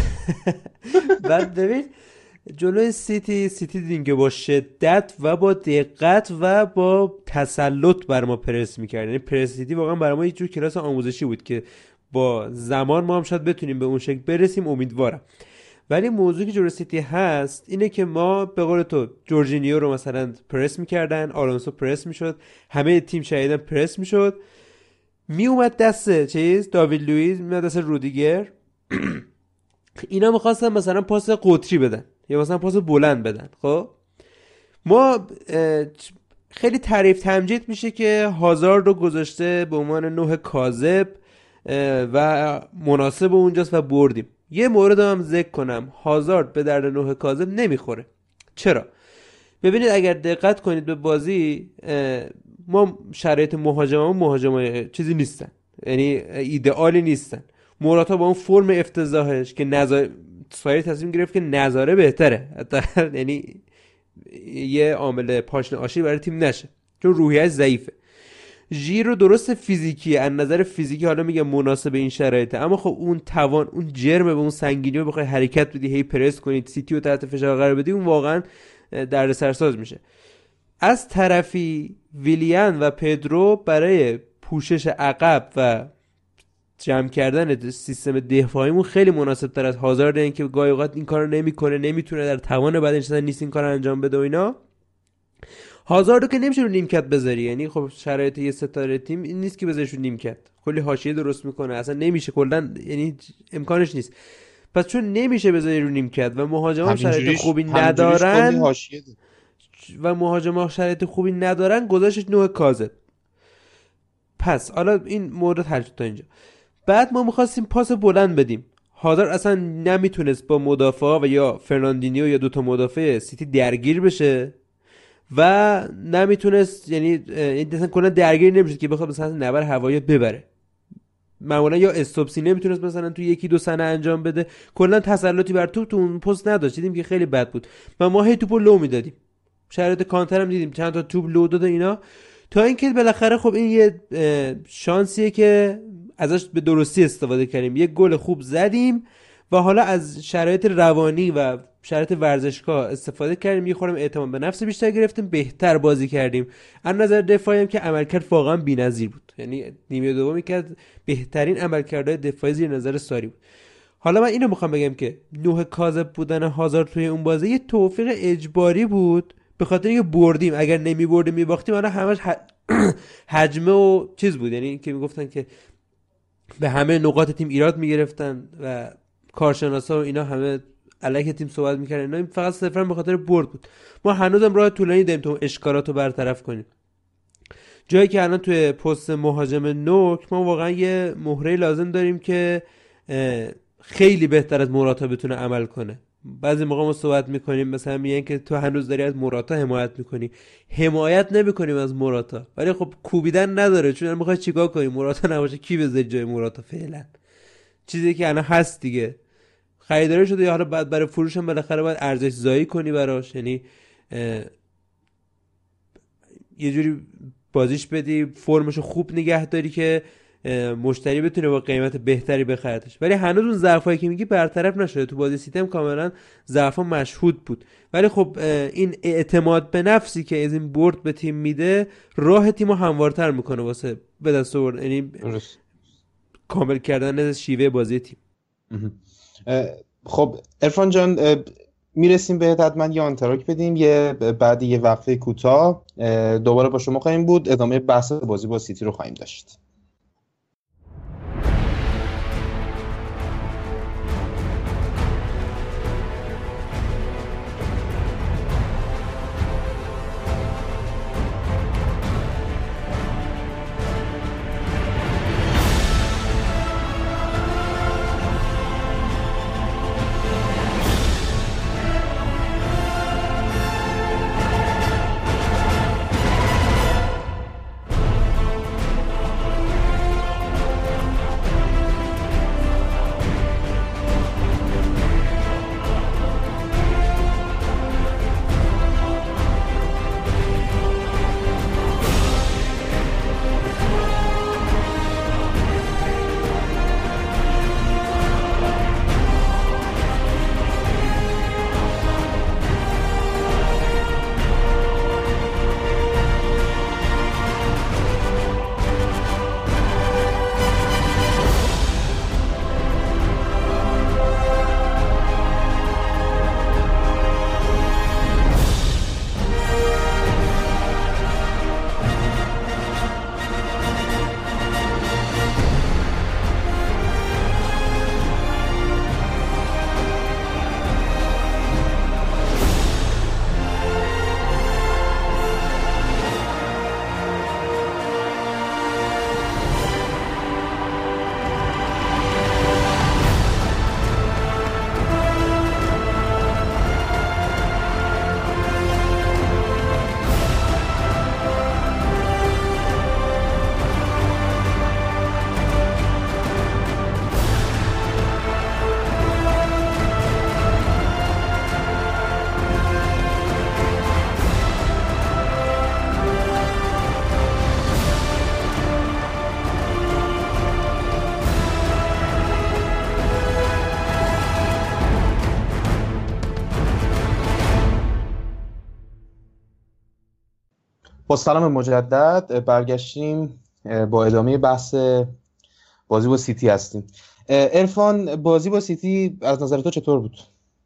بعد ببین جلوی سیتی دیدیم که با شدت و با دقت و با تسلط بر ما پرس می‌کرد. یعنی پرس سیتی واقعا برای ما یه جور کلاس آموزشی بود که با زمان ما هم شاید بتونیم به اون شکل برسیم، امیدوارم. ولی موضوعی که جلوی سیتی هست اینه که ما به قول تو جورجینیو رو مثلا پرس می‌کردن، آلونسو پرس می‌شد، همه تیم شهیدن پرس می‌شد، میومد دست داوید لوئیس، میومد دست رودیگر اینا می‌خواستن مثلا پاس قطری بدن یا مثلا پاس بلند بدن. خب ما خیلی تعریف تمجید میشه که هازارد رو گذاشته به عنوان نوع کاذب و مناسب اونجاست و بردیم. یه مورد هم ذکر کنم، هازارد به درد نوع کاذب نمیخوره. چرا؟ ببینید اگر دقت کنید به بازی، ما شرایط مهاجمای چیزی نیستن، یعنی ایدئالی نیستن. موراتا با اون فرم افتضاحش که سایر تصمیم گرفت که نظاره بهتره، حتی یعنی یه عامل پاشنه آشی برای تیم نشه چون روحیه‌اش ضعیفه. ژیرو درست فیزیکی، از نظر فیزیکی حالا میگم مناسب این شرایطه، اما خب اون توان، اون جرم به اون سنگینی رو بخوای حرکت بدی، هی پرس کنید، سیتی رو تحت فشار قرار بدی، اون واقعا دردسرساز میشه. از طرفی ویلیان و پدرو برای پوشش عقب و جمع کردن سیستم دفاعیمون خیلی مناسب تر از هازارد، این که گاهی اوقات این کارو نمیکنه، نمیتونه، در توان بدنش نیست این کارو انجام بده و اینا. هازاردو که نمیشه رو نیمکت بذاری، یعنی خب شرایط یه ستاره تیم این نیست که بذاریش رو نیمکت، کلی حاشیه درست میکنه، اصلا نمیشه، کلا یعنی امکانش نیست. پس چون نمیشه بذاری رو نیمکت و مهاجما شرایط خوبی ندارن گذاشتش نوع کاذب. پس حالا این مورد حل شد تا اینجا. بعد ما می‌خواستیم پاس بلند بدیم، هازارد اصلا نمیتونست با مدافع و یا فرناندینیو یا دوتا مدافع سیتی درگیر بشه و نمیتونست، یعنی اصلا کلا درگیر نمیشه که بخواد مثلا نبر هوایی ببره. معمولا یا استوپسی نمیتونست مثلا تو یکی دو سنه انجام بده، کلا تسلطی بر توپ تو اون پست نداشت، دیدیم که خیلی بد بود و ما هی توپو لو میدادیم. شرایط کانتر هم دیدیم چند تا توپ لو داده اینا، تا اینکه بالاخره خب این یه شانسیه که ازش به درستی استفاده کردیم، یه گل خوب زدیم و حالا از شرایط روانی و شرایط ورزشگاه استفاده کردیم، یه خورده اعتماد به نفس بیشتر گرفتیم، بهتر بازی کردیم. از نظر دفاعی هم که عملکرد واقعا بی‌نظیر بود، یعنی نیمه دومی که بهترین عملکردهای دفاعی زیر نظر ساری بود. حالا من اینو میخوام بگم که نوع کاذب بودن هازارد توی اون بازی یه توفیق اجباری بود، به خاطر اینکه بردیم. اگر نمی‌بردیم می‌باختیم، حالا همش حجمه و چیز بود، یعنی که میگفتن که به همه نقاط تیم ایراد میگرفتن و کارشناسا و اینا همه علیه تیم صحبت میکردن، اینا فقط صرفا به خاطر برد بود. ما هنوزم راه طولانی داریم تا اشکالاتو برطرف کنیم. جایی که الان توی پست مهاجم نوک ما واقعا یه مهره لازم داریم که خیلی بهتر از موراتا بتونه عمل کنه. بعضی موقع ما صحبت میکنیم مثلا میگن که تو هنوز داری از موراتا حمایت میکنی. حمایت نمیکنیم از موراتا، ولی خب کوبیدن نداره، چون میخوای چیکار کنی؟ موراتا نباشه کی بذاری جای موراتا؟ فعلا چیزی که الان هست دیگه، خریداری شده، یا حالا بعد برای فروش هم بالاخره باید ارزش زایی کنی براش، یعنی یه جوری بازیش بدی، فرمشو خوب نگه داری که مشتری بتونه با قیمت بهتری بخردش. ولی هنوز اون ضعفایی که میگی برطرف نشده. تو بازی سیستم کاملا ضعفا مشهود بود، ولی خب این اعتماد به نفسی که از این برد به تیم میده راه تیمو هموارتر میکنه واسه به دست آوردن، یعنی کامل کردن شیوه بازی تیم. خب عرفان جان میرسیم بهت، حتما یه آنتراک بدیم، بعد یه وقفه کوتاه دوباره با شما خواهیم بود، ادامه بحث بازی با سیتی رو خواهیم داشت. با سلام مجدد برگشتیم با ادامه بحث بازی با سیتی هستیم. عرفان، بازی با سیتی از نظر تو چطور بود؟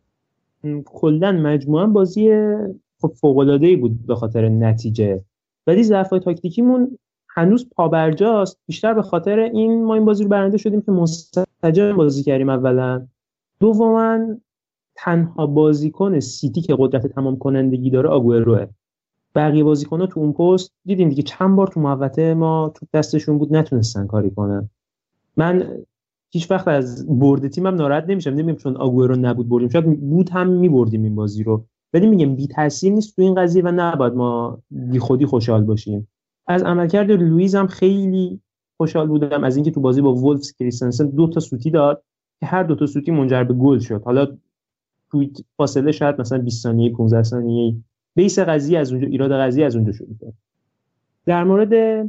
کلا مجموعاً بازی فوق‌العاده‌ای بود به خاطر نتیجه، ولی ضعف‌های تاکتیکیمون هنوز پابرجاست. بیشتر به خاطر این ما این بازی رو برنده شدیم که منسجم بازی کردیم اولا. دوماً تنها بازیکن سیتی که قدرت تمام کنندگی داره آگوئروه. بقیه بازیکن‌ها تو اون پست دیدیم دیگه، چند بار تو محوطه ما تو دستشون بود نتونستن کاری کنن. من هیچ وقت از برد تیمم ناراحت نمیشم چون آگوئرو نبود بردیم، شاید بود هم میبردیم این بازی رو، ولی میگم بی تاثیر نیست تو این قضیه و نباید ما بی خودی خوشحال باشیم. از عملکرد لوئیز هم خیلی خوشحال بودم، از اینکه تو بازی با وولفز کریستنسن 2 تا سوتی داد که هر 2 تا سوتی منجر به گل شد. حالا تو فاصله شاید مثلا 20 ثانیه 15 ثانیه، بیس قضیه از اونجا، ایراد قضیه از اونجا شروع شد. در مورد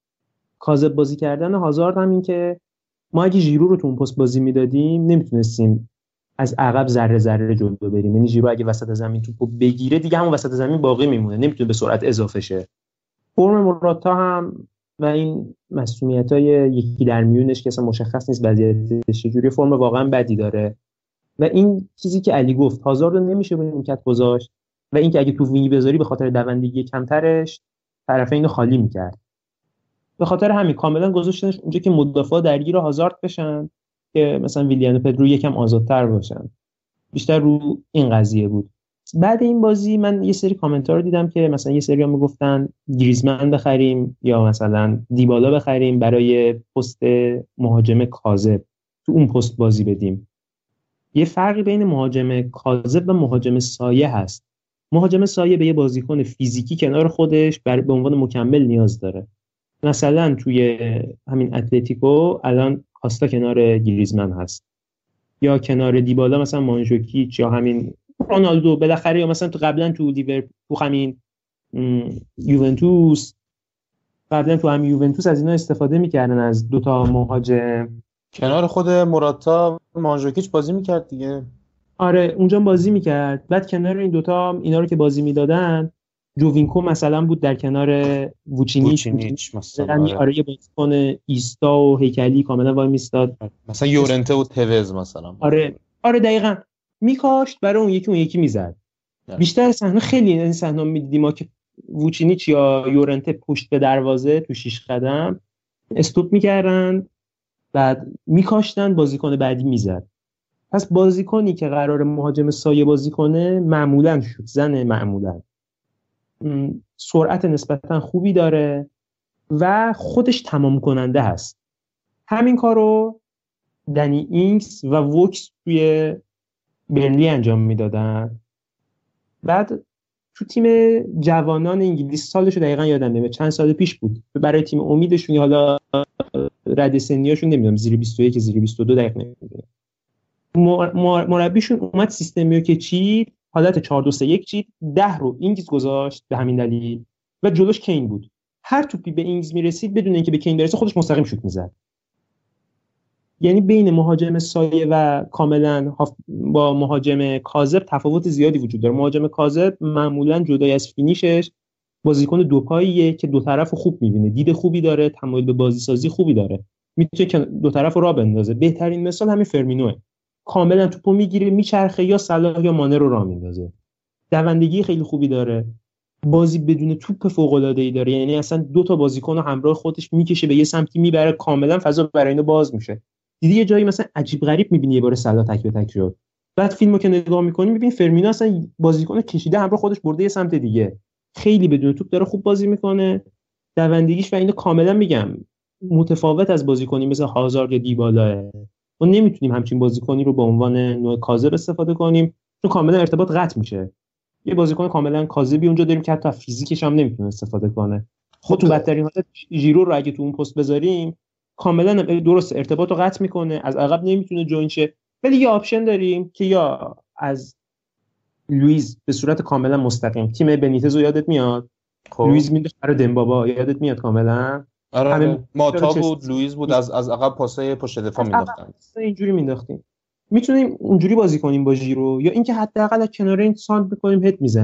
کاذب بازی کردن هازارد هم این که ما اگه ژیرو رو تو اون پست بازی میدادیم نمیتونستیم از عقب ذره ذره جلو بریم. یعنی ژیرو اگه وسط زمین توپو بگیره دیگه همون وسط زمین باقی میمونه، نمیتونه به سرعت اضافه شه. فرم موراتا هم و این مسئولیت‌های یکی در میونش که اصلا مشخص نیست وضعیتش چجوری، فرم واقعا بدی داره. و این چیزی که علی گفت، هازارد رو نمیشه به نیمکت گذاشت و اینکه اگه تو وینگ بذاری به خاطر دوندگی کمترش طرفین رو خالی میکرد. به خاطر همین کاملا گذاشتنش اونجا که مدافعا درگیر هازارد بشن که مثلا ویلیان و پدرو یکم آزادتر باشن. بیشتر رو این قضیه بود. بعد این بازی من یه سری کامنتار رو دیدم که مثلا یه سری ها میگفتن گریزمن بخریم یا مثلا دیبالا بخریم برای پست مهاجم کاذب، تو اون پست بازی بدیم. یه فرقی بین مهاجم کاذب و مهاجم سایه هست. مهاجم سایه به یه بازیکن فیزیکی کنار خودش به عنوان مکمل نیاز داره. مثلا توی همین اتلتیکو الان کاستا کنار گریزمن هست، یا کنار دیبالا مثلا مانجوکیچ یا همین رونالدو بالاخره، یا مثلا تو قبلا تو لیورپول، تو همین یوونتوس، قبلا تو همین یوونتوس از اینا استفاده میکردن از 2 تا مهاجم. کنار خود موراتا مانجوکیچ بازی میکرد دیگه. آره اونجا بازی میکرد. بعد کنار این 2 تا اینا رو که بازی میدادن، جووینکو مثلا بود در کنار ووچینیچ مثلا. آره یه بازیکن ایستا و هیکلی کاملا وای میستاد، مثلا یورنته و توز مثلا. آره دقیقاً میکاشت برای اون یکی میزد. بیشتر صحنه خیلی این صحنه میدیدیم ما که ووچینیچ یا یورنته پشت به دروازه تو 6 قدم استوب میکردن، بعد میکاشتن، بازیکن بعدی میزد. پس بازیکنی که قرار مهاجم سایه بازی کنه معمولاً شوت زنه، معمولاً سرعت نسبتاً خوبی داره و خودش تمام کننده هست. همین کارو دنی اینگز و ووکس توی برنلی انجام میدادن. بعد تو تیم جوانان انگلیس، سالشو دقیقاً یادم نمیاد چند سال پیش بود، برای تیم امیدشون، حالا رد سنیاشون نمیدونم زیر 21 زیر 22 دقیق نمیدونم، مربیشون اومد سیستمیو که چید، حالت 4-2-3-1 چید، 10 رو اینگز گذاشت به همین دلیل و جلوش کین بود. هر توپی به اینگز میرسید بدون اینکه به کین برسه خودش مستقیم شوت میزد. یعنی بین مهاجم سایه و کاملا با مهاجم کاذب تفاوت زیادی وجود داره. مهاجم کاذب معمولا جدای از فینیشش بازیکن دوپاییه که دو طرفو خوب میبینه، دید خوبی داره، تمایل به بازی سازی خوبی داره، میتونه که دو طرفو راه بندازه. بهترین مثال همین فرمینوه، کاملا توپو میگیره میچرخه، یا صلاح یا مانه رو راه میندازه. دوندگی خیلی خوبی داره، بازی بدون توپ فوق العاده ای داره. یعنی اصلا 2 تا بازیکن رو همراه خودش میکشه به یه سمتی میبره، کاملا فضا برای اینو باز میشه. دیدی یه جایی مثلا عجیب غریب میبینی یه بار صلاح تک به تک شد، بعد فیلمو که نگاه میکنی میبینی فرمینو اصلا بازیکن کشیده همراه خودش برده یه سمت دیگه، خیلی بدون توپ داره خوب بازی میکنه. دوندگیش و اینو کاملا میگم متفاوت از بازیکنی مثل هازارد یا دیبالا. ما نمیتونیم همچین بازیکنی رو به عنوان نوع کاذب استفاده کنیم چون کاملا ارتباط قطع میشه. یه بازیکن کاملا کاذبی اونجا داریم که حتی فیزیکش هم نمیتونه استفاده کنه. خود تو بدترین حالت ژیرو رو اگه تو اون پست بذاریم کاملا درست ارتباط رو قطع میکنه، از عقب نمیتونه جوین شه. ولی یه آپشن داریم که یا از لوئیز به صورت کاملا مستقیم، تیم بنیتز رو یادت میاد؟ لوئیز مینداخت برای دمبابا، یادت میاد کاملا؟ آره ماتا بود، لوئیز بود، از عقب پاسای پشت دفاع مینداختن. اینجوری مینداختیم. میتونیم اونجوری بازی کنیم با ژیرو، یا اینکه حداقل از کنار این سانت بکنیم هد میزنه.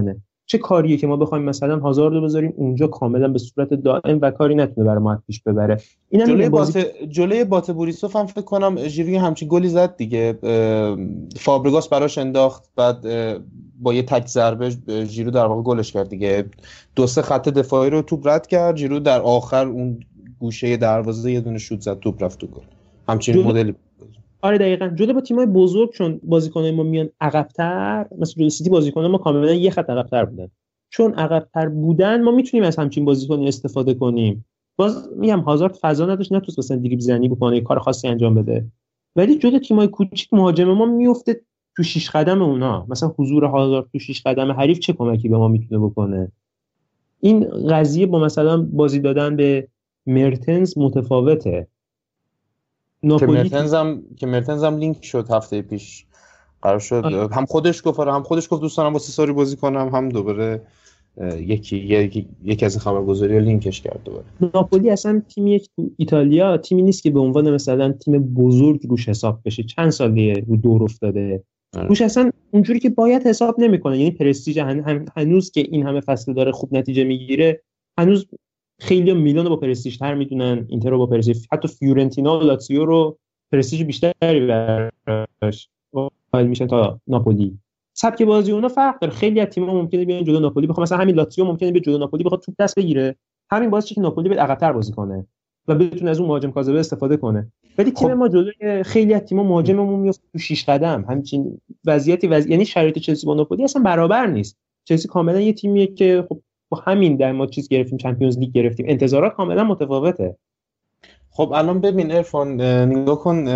چه کاریه که ما بخوایم مثلا هازارد رو بذاریم اونجا کاملا به صورت دائم و کاری نتونه برای ما پیش ببره. اینم جلوی بات بوریسوف هم فکر کنم ژیرو همچین گلی زد دیگه، فابرگاس براش انداخت، بعد با یه تک ضربه ژیرو در واقع گلش کرد دیگه. 2-3 خط دفاعی رو توپ رد کرد، ژیرو در آخر اون گوشه دروازه یه دونه شوت زد، توپ رفت تو گل. همچین مدلی. آره دقیقاً. جلوی با تیم‌های بزرگ چون بازیکن‌های ما میان عقب‌تر، مثلا جلوی سیتی بازیکن‌ها ما کاملا یه خط عقب‌تر بودن، چون عقب‌تر بودن ما میتونیم از همچین بازیکنی استفاده کنیم. باز میگم هازارد فضا نداشت، نتونست مثلا دریبل زنی بکنه، کار خاصی انجام بده، ولی جلوی تیم‌های کوچیک مهاجم ما میفته تو 6 قدم اونها. مثلا حضور هازارد تو 6 قدم حریف چه کمکی به ما میتونه بکنه؟ این قضیه با مثلا بازی دادن به مرتنز متفاوته. ناپولی که مرتنز هم لینک شد هفته پیش، قرار شد هم خودش گفت دوستانم با ساری بازی کنم، هم دوباره یکی از این خبرگزاری‌ها لینکش کرد دوباره. ناپولی اصلا تیمیه که تو ایتالیا تیمی نیست که به عنوان مثلا تیم بزرگ روش حساب بشه. چند سالیه رو دور افتاده، روش اصلا اونجوری که باید حساب نمیکنه. یعنی پرستیژ هنوز که این همه فصل داره خوب نتیجه میگیره، هنوز خیلی میلان رو با پرستیژ تر میدونن، اینتر رو با پرستیژ، حتی فیورنتینا و لاتزیو رو پرستیژ بیشتری براش قائل میشن تا ناپولی. سبک بازی اونا فرق داره. خیلی از تیم‌ها ممکنه بیان جلو ناپولی بخواد، مثلا همین لاتزیو ممکنه بیاد جلو ناپولی بخواد توپ دست بگیره، همین باعث میشه که ناپولی بیاد عقب‌تر بازی کنه و بتونه از اون مهاجم کاذبه استفاده کنه. ولی تیم ما جلوی خیلی از تیم‌ها مهاجممون میفته تو 6 قدم. همچین یعنی شرایط چلسی با ناپولی اصلا برابر نیست. چلسی کاملا یه تیمیه که خب با همین در ما چیز گرفتیم، چمپیونز لیگ گرفتیم، انتظارات کاملا متفاوته. خب الان ببین عرفان، نگاه کن،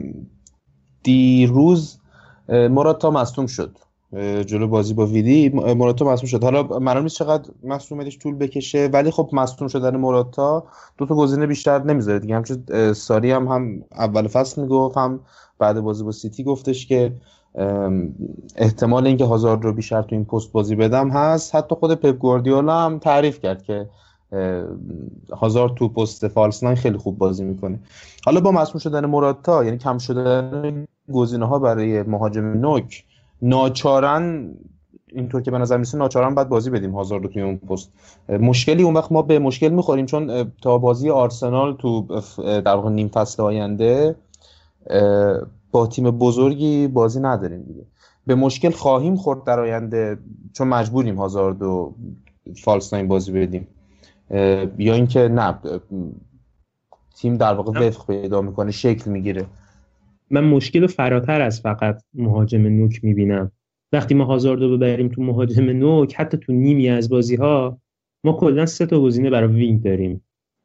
دیروز موراتا مصدوم شد جلو بازی با ویدی. موراتا مصدوم شد، حالا معلوم نیست چقدر مصدومیتش طول بکشه، ولی خب مصدوم شدن موراتا دو تا گزینه بیشتر نمیذاره دیگه. همچنین ساری هم اول فصل میگفت، هم بعد بازی با سیتی گفتش که احتمال اینکه هازارد رو بیشتر تو این پست بازی بدم هست. حتی خود پپ گواردیولا هم تعریف کرد که هازارد تو پست فالس ناین خیلی خوب بازی میکنه. حالا با مصدوم شدن موراتا، یعنی کم شدن گزینه‌ها برای مهاجم نوک، ناچارن اینطور که به نظر میسه ناچارن بعد بازی بدیم هازارد رو توی اون پست. مشکلی اون وقت ما به مشکل میخوریم، چون تا بازی آرسنال تو در واقع نیم فصل آینده با تیم بزرگی بازی نداریم دیگه. به مشکل خواهیم خورد در آینده، چون مجبوریم هازارد و فالس ناین بازی بدیم، یا اینکه نه تیم در واقع وفق پیدا میکنه، شکل میگیره. من مشکل فراتر از فقط مهاجم نوک میبینم. وقتی ما هازارد رو ببریم تو مهاجم نوک، حتی تو نیمی از بازی ها ما کلا 3 تا گزینه برای وینگ داریم: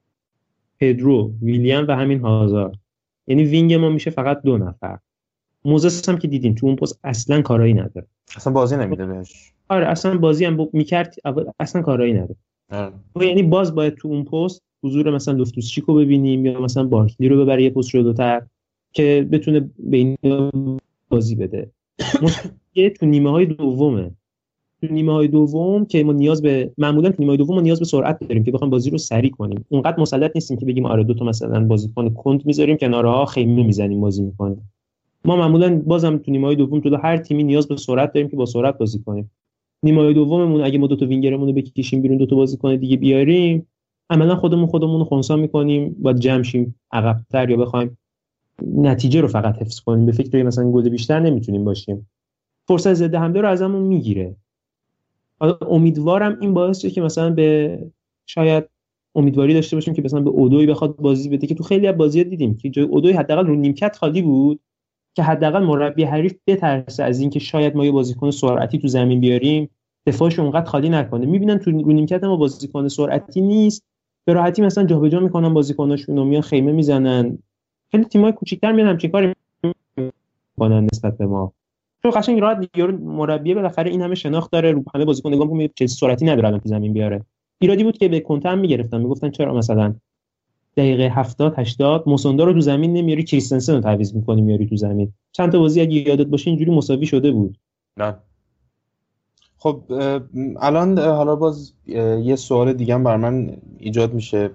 پدرو، ویلیان و همین هازارد. یعنی وینگ ما میشه فقط 2 نفر. موزس هم که دیدیم تو اون پست اصلا کارایی نداره، اصلا بازی نمیده بهش. آره اصلا بازی هم میکرد اصلا کارایی نداره. یعنی باز باید تو اون پست حضور مثلا لوفتوس چیکو ببینیم، یا مثلا بارکلی رو ببره یه پست جلوتر که بتونه بین بازی بده. مشکل تو نیمه‌های دومه. تو نیمه‌های دوم که ما معمولا تو نیمه‌های دوم ما نیاز به سرعت داریم که بخوایم بازی رو سریع کنیم. اونقدر مسلط نیستیم که بگیم آره 2 تا مثلا بازیکن کند میذاریم کنارها خیمه میزنیم بازی میکنیم. ما معمولا بازم تو نیمه‌های دوم تو هر تیمی نیاز به سرعت داریم که با سرعت بازی کنیم. نیمه‌های دوممون اگه ما 2 تا وینگرمون رو بکشیم بیرون، 2 تا بازیکن دیگه بیاریم، عملا خودمون رو خنثی می‌کنیم، با جمع شیم عقب‌تر، یا بخوایم نتیجه رو فقط حفظ کنیم، به فکر مثلا گل بیشتر نمیتونیم باشیم. فرصت ضد حمله رو ازمون میگیره. حالا امیدوارم این باعث شه که مثلا به شاید امیدواری داشته باشیم که مثلا به اودوی بخواد بازی بده، که تو خیلی از بازی‌ها دیدیم که جای اودوی حداقل رو نیمکت خالی بود، که حداقل مربی حریف بترسه از این که شاید ما یه بازیکن سرعتی تو زمین بیاریم دفاعش اونقدر خالی نکنه. میبینن تو رو نیمکت ما بازیکن سرعتی نیست، به راحتی مثلا جابجا میکنن بازیکناشون و میان خیمه میزنن. خیلی تیمای کوچیک‌تر میان همچین کاری میکنن نسبت به ما. تو قشنگ راحت مربی بالاخره این همه شناخت داره، رو همه بازیکن نگاه میکنه چه سرعتی نداره تو زمین بیاره. ایرادی بود که به کنته هم میگرفتن، میگفتن چرا مثلا دقیقه 70 80 موسوندا رو تو زمین نمیاری، کریستنسن رو تعویض می‌کنی میاری تو زمین. چند تا بازی اگه یادت باشه اینجوری مساوی شده بود. نه. خب الان حالا باز یه سوال دیگه هم بر من ایجاد میشه.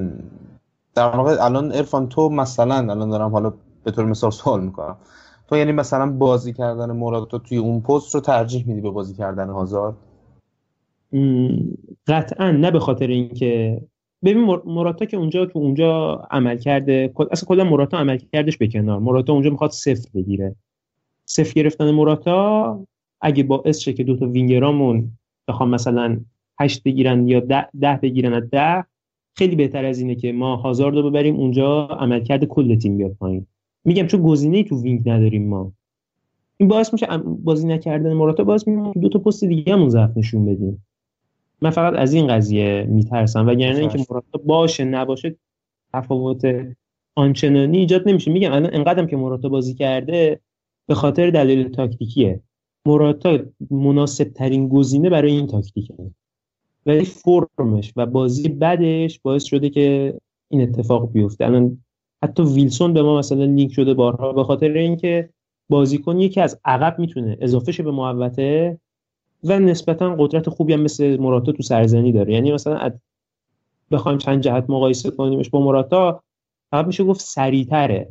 در واقع الان عرفان تو مثلا الان دارم حالا به طور مثال سوال میکنم، تو یعنی مثلا بازی کردن موراتا توی اون پست رو ترجیح میدی به بازی کردن هازارد؟ قطعا نه به خاطر اینکه ببین موراتا که اونجا عمل کرده، اصلا کلا موراتا عمل کردش به کنار. موراتا اونجا میخواد صفر بگیره. صفر گرفتن موراتا اگه باعث شه که 2 وینگرامون بخوام مثلا 8 بگیرن یا 10 بگیرن از 10، خیلی بهتر از اینه که ما هازاردو ببریم اونجا، عملکرد کل تیم بیاد پایین. میگم چون گزینه‌ای تو وینگ نداریم ما، این باعث میشه بازی نکردن موراتا باعث میشه 2 پست دیگه همون ضعف نشون بدیم. من فقط از این قضیه میترسم، وگرنه اینکه موراتا باشه نباشه تفاوت آنچنانی ایجاد نمیشه. میگم الان انقدرم که موراتا بازی کرده به خاطر دلیل تاکتیکیه. موراتا مناسب ترین گزینه برای این تاکتیکه، ولی فرمش و بازی بدش باعث شده که این اتفاق بیفته. الان حتی ویلسون به ما مثلا لینک شده بارها به خاطر اینکه بازیکن یکی از عقب میتونه اضافه شه به محوطه و نسبتا قدرت خوبی هم مثل موراتا تو سرزنی داره. یعنی مثلا بخوایم چند جهت مقایسه کنیمش با موراتا، فقط میشه گفت سریع‌تره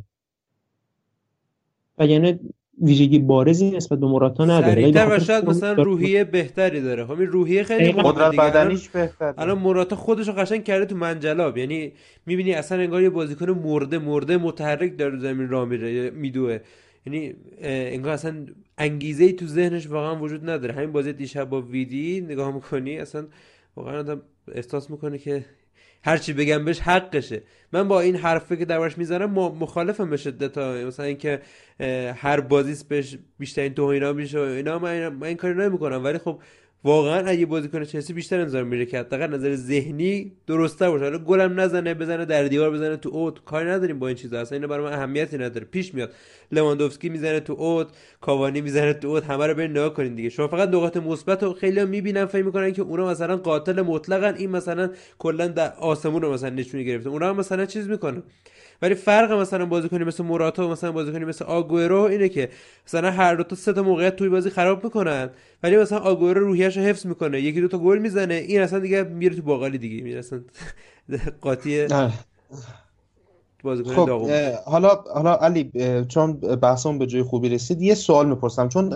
و یعنی ویژگی بارزی نسبت به موراتا نداره. سریع‌تر و شاید مثلا روحیه بهتری داره. همین روحیه خیلی قدرت بدنیش بهتره. الان موراتا خودشو قشنگ کرده تو منجلاب، یعنی میبینی اصلا انگار یه بازیکن مرده متحرک داره زمین راه میره میدوه، یعنی انگار اصلا انگیزه‌ای تو ذهنش واقعا وجود نداره. همین بازی دیشب با ویدی نگاه میکنی اصلا واقعا آدم احساس میکنه که هر چی بگم بهش حقشه. من با این حرفی که دربارش میزنم مخالفم به شدت، مثلا اینکه هر بازیش بهش بیشترین توهینا میشه و اینا، من این کاری نمیکنم، ولی خب واقعا اگه بازیکن چلسی بیشتر انتظار میره که حداقل نظر ذهنی درسته باشه. حالا گلم نزنه، بزنه در دیوار، بزنه تو اوت، کاری نداریم با این چیزا، اصلا اینا برای من اهمیتی نداره. پیش میاد لواندوفسکی میزنه تو اوت، کاوانی میزنه تو اوت، همه رو برین نگاه کنین دیگه. شما فقط نقاط مثبت رو خیلی‌ها میبینن، فکر میکنن که اونا مثلا قاتل مطلقن، این مثلا کلا در آسمون رو مثلا نشونی گرفته، اونا هم مثلا چیز میکنن. ولی فرق مثلا بازیکنی مثل موراتا و مثلا بازیکنی مثل آگوئرو اینه که مثلا هر دو تا 3 تا موقعیت توی بازی خراب میکنن، ولی مثلا آگوئرو روحیه‌شو حفظ میکنه، 1-2 تا گل میزنه، این اصلا دیگه میره تو باقالی دیگه، میره اصلا قاطی بازیکن داغون. حالا علی، چون بحثمون به جای خوبی رسید، یه سوال میپرسم، چون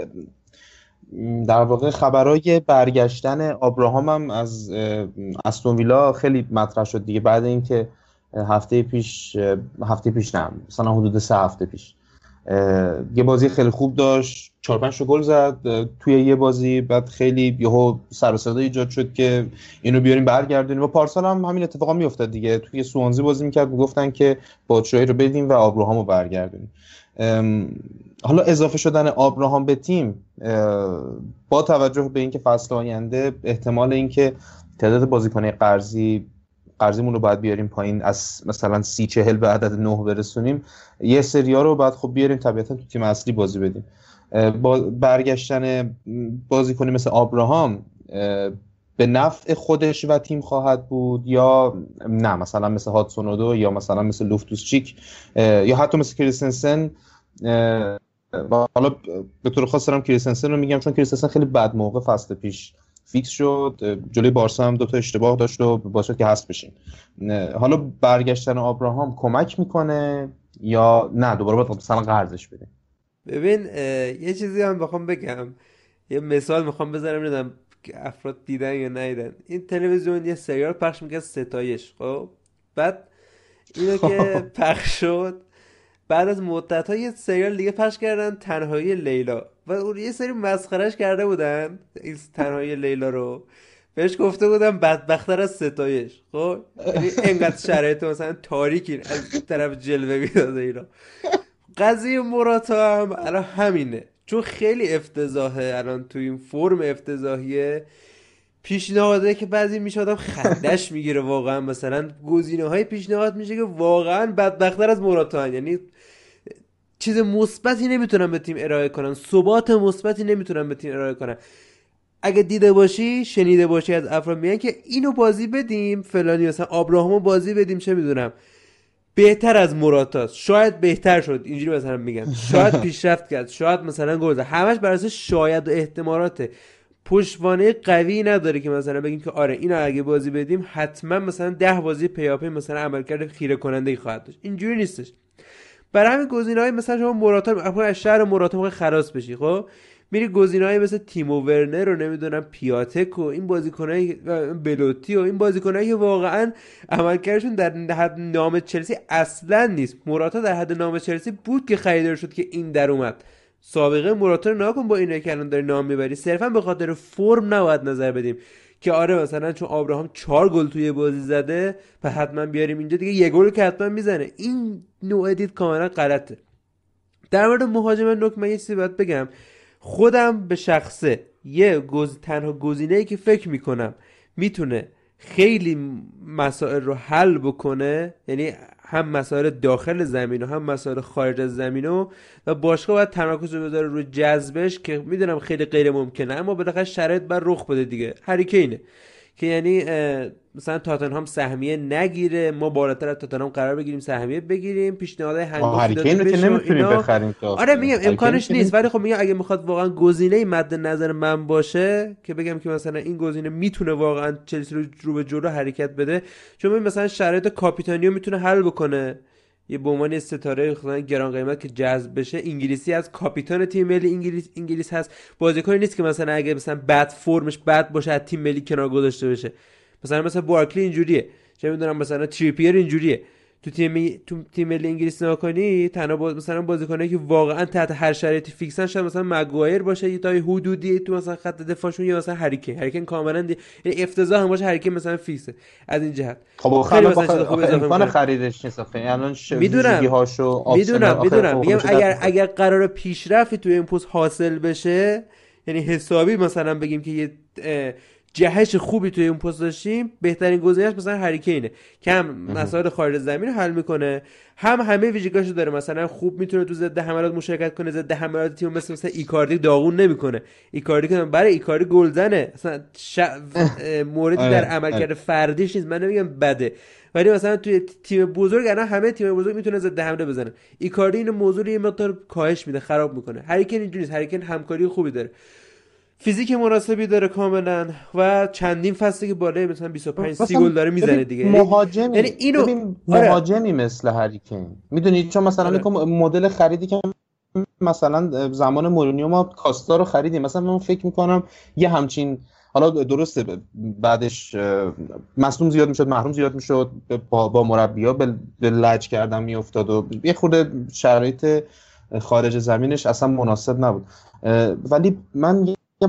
در واقع خبرای برگشتن آبراهام هم از استون ویلا خیلی مطرح شد دیگه، بعد اینکه هفته پیش نه مثلا حدود 3 هفته پیش یه بازی خیلی خوب داشت، 4-5 گل زد توی یه بازی، بعد خیلی یهو سر و صدا ایجاد شد که اینو بیاریم برگردونیم. و پارسال هم همین اتفاقا میافتاد دیگه، توی سوانزی بازی میکرد، میگفتن که باتشوی رو بدیم و آبراهامو برگردونیم. حالا اضافه شدن آبراهام به تیم با توجه به اینکه فصل آینده احتمال اینکه تعداد بازیکن قرضیمون رو باید بیاریم پایین، از مثلا 30-40 به عدد 9 برسونیم، یه سریا رو باید خب بیاریم طبیعتا تو تیم اصلی بازی بدیم. با برگشتن بازیکنی مثل آبراهام به نفع خودش و تیم خواهد بود یا نه؟ مثلا مثل هاتسون اودو یا مثلا مثل لوفتوس چیک یا حتی مثل کریستنسن. حالا به طور خاص دارم کریستنسن رو میگم چون کریستنسن خیلی بد موقع فصل پیش فیکس شد، جلوی بارسا هم 2 تا اشتباه داشت و باعث شد که حذف بشیم. حالا برگشتن آبراهام کمک میکنه یا نه دوباره باید مثلا قرضش بده؟ ببین یه چیزی هم بخوام بگم، یه مثال میخوام بزنم، نمیدونم که افراد دیدن یا ندیدن. این تلویزیون یه سریال پخش میکنه ستایش، خب بعد اینو که پخش شد، بعد از مدت ها یه سریال دیگه پخش کردن، تنهایی لیلا، و اون یه سری مسخرهش کرده بودن این تنهایی لیلا رو، بهش گفته بودن بدبختر از ستایش. خب یعنی اینقدر شرایط مثلا تاریکی از طرف جلوه میداده اینا. قضیه موراتا هم الان همینه، چون خیلی افتضاحه الان، تو این فرم افتضاحیه، پیشنهاده که بعضی میشه آدم خندش میگیره واقعا. مثلا گزینه‌های پیشنهاد میشه که واقعا بدبختر از موراتا، یعنی چیز مثبتی نمیتونن به تیم ارائه کنن، ثبات مثبتی نمیتونن به تیم ارائه کنن. اگه دیده باشی شنیده باشی از افراد میگن که اینو بازی بدیم فلانی، مثلا آبراهامو بازی بدیم، چه میدونم بهتر از مراتاست، شاید بهتر شد، اینجوری مثلا میگن، شاید پیشرفت کرد، شاید مثلا گل زد، همش بر اساس شاید و احتمالاته، پشتوانه قوی نداره که مثلا بگیم که آره اینو اگه بازی بدیم حتما مثلا 10 بازی پیاپی مثلا عملکرد خیره کننده ای خواهد داشت. اینجوری نیستش. برای همین گزینه‌های مثلا شما موراتا از شهر موراتا خلاص بشی، خب میری گزینه‌های مثل تیمو ورنر رو نمیدونم پیاتک و این بازیکنای بلوتی و این بازیکنایی که واقعا عملکردشون در حد نام چلسی اصلا نیست. موراتا در حد نام چلسی بود که خریدار شد که این در اومد. سابقه موراتا رو نکن با اینایی که الان داری نام میبری، صرفا به خاطر فرم نباید نظر بدیم که آره مثلا چون آبراهام 4 گل توی بازی زده پس حتما بیاریم اینجا دیگه، یه گل که حتما میزنه. این نوع دید کاملا غلطه. در مورد مهاجم نوک من یه چیزی باید بگم. خودم به شخصه تنها گزینه‌ای که فکر میکنم میتونه خیلی مسائل رو حل بکنه، یعنی هم مسائل داخل زمین و هم مسائل خارج از زمین و باشگاه باید تمرکز رو بذاره روی جذبش که میدونم خیلی غیر ممکنه، اما بالاخره شرایط بر رخ بده دیگه. هری کینه که یعنی مثلا تاتنهام سهمیه نگیره، ما بالاتر از تاتنهام قرار بگیریم سهمیه بگیریم، پیشنهادهای هنگفتی داده بشه. که نمیتونیم بخریم تا. آره میگم امکانش نیست، ولی خب میگم اگه میخواد واقعا گزینه مد نظر من باشه که بگم که مثلا این گزینه میتونه واقعا چلسی رو به جلو حرکت بده، چون مثلا شرایط کاپیتانیو میتونه حل بکنه. یه به عنوان ستاره خصوصا گران قیمت که جذب بشه، انگلیسی از کاپیتان تیم ملی انگلیس هست، بازیکنی نیست که مثلا اگه مثلا بد فرمش بد باشه از تیم ملی کنار گذاشته بشه. مثلا بارکلی اینجوریه، چه میدونم مثلا تریپیر اینجوریه. تو تیم ملی انگلیس نگاهی تنها مثلا بازیکنایی که واقعا تحت هر شرایطی فیکسن شاید مثلا مگوایر باشه، یا تا حدودی تو مثلا خط دفاعشون، یا مثلا هریکن کاملا یعنی افتضاح هم باشه، هریکن مثلا فیکسه از این جهت. خب خیلی امکان خریدش نیست الان میدونم میگم اگر قرار پیشرفتی تو این پست حاصل بشه، یعنی حسابی مثلا بگیم که یه جهش خوبی توی اون پست داشتیم، بهترین گزینه‌اش مثلا هری کینه که هم مسائل خارج زمین رو حل میکنه، هم همه ویژگی‌هاشو داره. مثلا خوب میتونه تو ضد حملات مشارکت کنه، ضد حملات تیم مثلا ایکاردی داغون نمیکنه. ایکاردی که برای ایکاردی گلزنه، مثلا موردی در عملکرد فردیش نیست، من نمیگم بده، ولی مثلا توی تیم بزرگ الان همه تیم بزرگ میتونه ضد حمله بزنه. ایکاردی اینو موضوع رو یه مقدار کاهش میده، خراب میکنه. هری کین اینجوری نیست، هری کین همکاری خوبی داره، فیزیک مناسبی داره کاملا و چندین فصله که بالای مثلا 25 30 گل داره میزنه دیگه. مهاجمی، یعنی اینو مهاجمی مثل هری کین میدونید، چون مثلا مدل خریدی که مثلا زمان مورینیو ما کاستا رو خریدیم، مثلا من فکر میکنم یه همچین، حالا درسته بعدش مصدوم زیاد میشد، محروم زیاد میشد، با مربی‌ها به لج کردن میافتاد و یه خورده شرایط خارج زمینش اصلا مناسب نبود. ولی من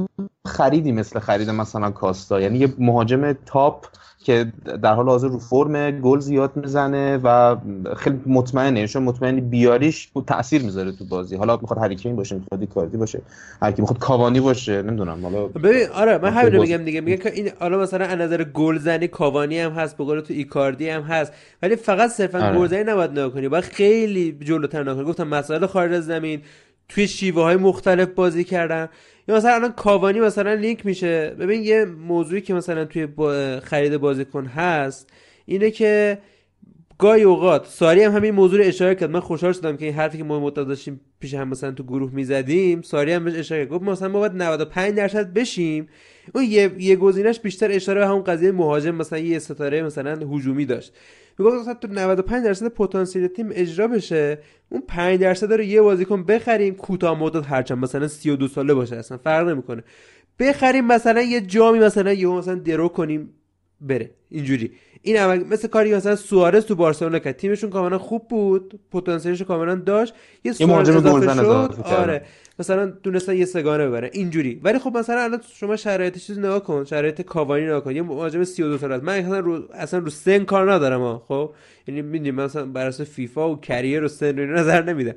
خریدی مثل خرید مثلا کاستا، یعنی یه مهاجم تاپ که در حال حاضر رو فرم، گل زیاد میزنه و خیلی مطمئنه، چون مطمئنی بیاریش تأثیر میذاره تو بازی. حالا میخواد هری کین باشه، میخواد ایکاردی باشه، هر کی میخواد کاوانی باشه، نمیدونم. حالا ببین آره من همین رو میگم دیگه، میگه که این حالا مثلا از نظر گلزنی کاوانی هم هست، به قول تو ایکاردی هم هست، ولی فقط صرفا گلزنی نباید نگاه کنی، باید خیلی جلوتر نگاه کنی. گفتم مسائل خارج از زمین، توی شیوه‌های مختلف بازی کردن، یا مثلا الان کاوانی مثلا لینک میشه. ببین یه موضوعی که مثلا توی خرید بازیکن هست اینه که گاهی اوقات ساری هم همین موضوع رو اشاره کرد. من خوشحال شدم که این حرفی که ما مدت داشتیم پیش هم مثلا تو گروه میزدیم، ساری هم بهش اشاره کرد، گفت مثلا ما باید 95% بشیم. اون یه گزینه‌اش بیشتر اشاره به همون قضیه مهاجم، مثلا یه ستاره مثلا هجومی داشت، میگه مثلا تو 95% پتانسیل تیم اجرا بشه، اون 5% رو یه بازیکن بخریم کوتاه مدت، هرچند مثلا 32 ساله باشه اصلا فرق نمیکنه، بخریم مثلا یه جامی مثلا یهو مثلا درو کنیم بره اینجوری. این عمل مثل کاری مثلا سوارز تو بارسلونا کرد، تیمشون کاملا خوب بود، پتانسیلش کاملا داشت، یه مهاجم اضافه شد، آره مثلا دونستن یه سگانه ببره اینجوری. ولی خب مثلا الان شما شرایط چیز نگاه کن، شرایط کاوانی نگاه کن، یه مهاجم 32 ساله است. من اصلا رو سن کار ندارم خب، یعنی میدونی مثلا بر اساس فیفا و کریر و سن رو نظر نمیدم،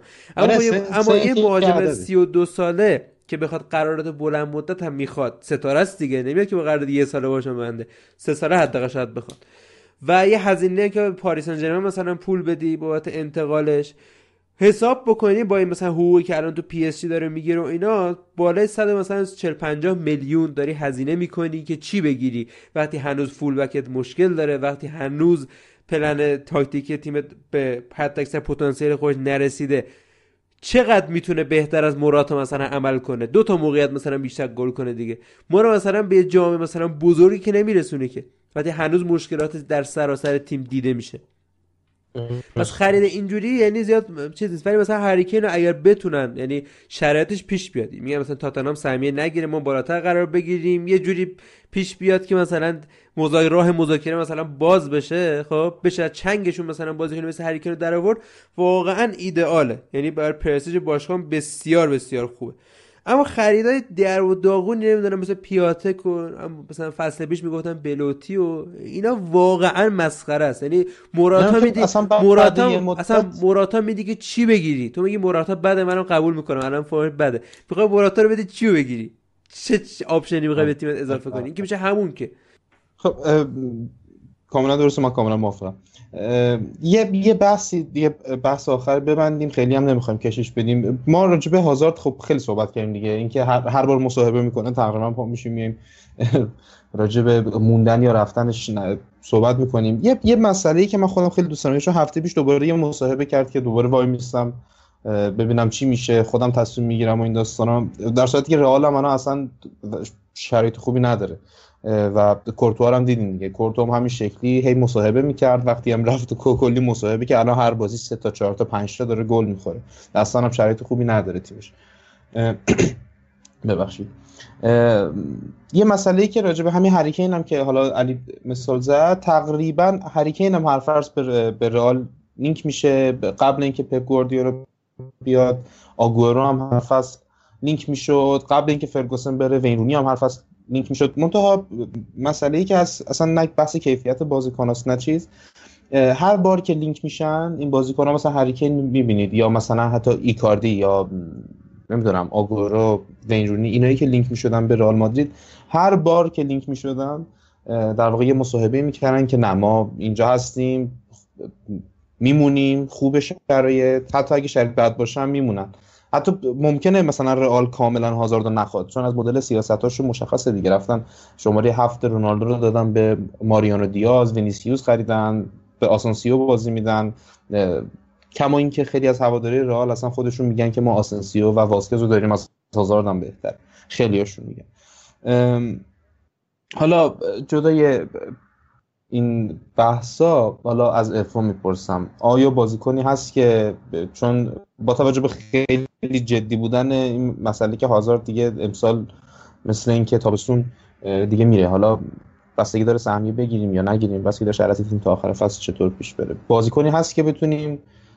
اما یه مهاجم 32 ساله که بخواد قرارداد بلند مدت هم میخواد، ستاره است دیگه، نمیاد که با قرارداد یه ساله باشه بنده، 3 ساله حداقل شاید بخواد، و یه هزینه که پاریس سن ژرمن مثلا پول بدی بابت انتقالش، حساب بکنی با این مثلا حقوقی که الان تو پی اس جی داره میگیره و اینا، بالای 100 مثلا 40 50 میلیون داری هزینه میکنی که چی بگیری وقتی هنوز فول بکت مشکل داره، وقتی هنوز پلن تاکتیکی تیم به حد اکثر پتانسیل خودش نرسیده. چقدر میتونه بهتر از موراتا مثلا عمل کنه، 2 تا موقعیت مثلا بیشتر گل کنه دیگه. ما رو مثلا به جام مثلا بزرگی که نمیرسونه که، وقتی هنوز مشکلات در سراسر تیم دیده میشه. پس خرید اینجوری یعنی زیاد چیز نیست. ولی مثلا هری کین اگر بتونن یعنی شرایطش پیش بیاد، میگم مثلا تاتنهام سهمیه نگیره ما بالاتر قرار بگیریم، یه جوری پیش بیاد که مثلا راه مذاکره مثلا باز بشه، خب بشه چنگشون مثلا بازیکن مثل هری کین رو در آورد، واقعا ایدئاله، یعنی برای پرستیژ باشگاه بسیار بسیار خوبه. اما خریدای در و داغونی نمیدونم مثل پیاتک و مثلا فصل پیش میگفتن بلوتی و اینا واقعا مسخره است. یعنی موراتا میدی موراتا میدی که چی بگیری؟ تو میگی موراتا بده، منم قبول میکنم الان فاهمت بده، میخوای موراتا رو بدی چی بگیری؟ چه آپشنی میخوای به تیمت اضافه کنی؟ این که میشه همون که خب کاملا درسته، من کاملا موافقم. یه بحث آخر ببندیم، خیلی هم نمیخوایم کشش بدیم. ما راجع به هازارد خب خیلی صحبت کردیم دیگه، اینکه هر بار مصاحبه میکنه تقریبا پا میشیم میایم راجع به موندن یا رفتنش صحبت میکنیم. یه مسئله‌ای که من خودم خیلی دوست دارم، چون هفته پیش دوباره یه مصاحبه کرد که دوباره وای میستم ببینم چی میشه، خودم تصمیم میگیرم و این داستانا، در صورتی که رئال هم اصلا شرایط خوبی نداره و کورتوا هم دیدین دیگه، کورتوا هم همین شکلی هی مصاحبه میکرد، وقتی هم رفت و کلی مصاحبه که الان هر بازی 3 تا 4 تا 5 تا داره گل میخوره، اصلا هم شرایط خوبی نداره تیمش. ببخشید. یه مسئله‌ای که راجع به همین هری کین هم که حالا علی مثال زد، تقریبا هری کین هم هر فرض به رئال لینک میشه، قبل اینکه پپ گواردیولا بیاد آگورو هم هر فصل لینک میشد، قبل اینکه فرگوسن بره وین رونی هم هر فصل لینک میشد. منتها مسئله‌ای که اصلا نه بحث کیفیت بازیکناست نه چیز، هر بار که لینک میشن این بازیکن‌ها مثلا هری کین میبینید یا مثلا حتی ایکاردی یا نمیدونم آگورو، وین رونی، اینایی که لینک میشدن به رئال مادرید، هر بار که لینک میشدن در واقع یه مصاحبه میکردن که نه ما اینجا هستیم، میمونیم، خوبه شرایط، حتی اگه شرایط بد باشه میمونن. حتی ممکنه مثلا رئال کاملا هازاردو نخواد، چون از مدل سیاستاشو مشخصه دیگه، رفتن شماره 7 رونالدو رو دادن به ماریانو دیاز، وینیسیوس خریدن، به آسنسیو بازی میدن. کما اینکه خیلی از هواداری رئال اصلا خودشون میگن که ما آسنسیو و واسکز رو داریم از هازارد هم بهتر، خیلیاشون میگن. حالا جدای این بحثا، حالا از عرفان میپرسم آیا بازیکنی هست که چون با توجه به خیلی جدی بودن این مسئله که هازارد دیگه امسال مثل این که تابستون دیگه میره، حالا بستگی داره سهمیه بگیریم یا نگیریم، بستگی داره شرایط تیم تا آخر فصل چطور پیش بره، بازیکنی هست که بتونیم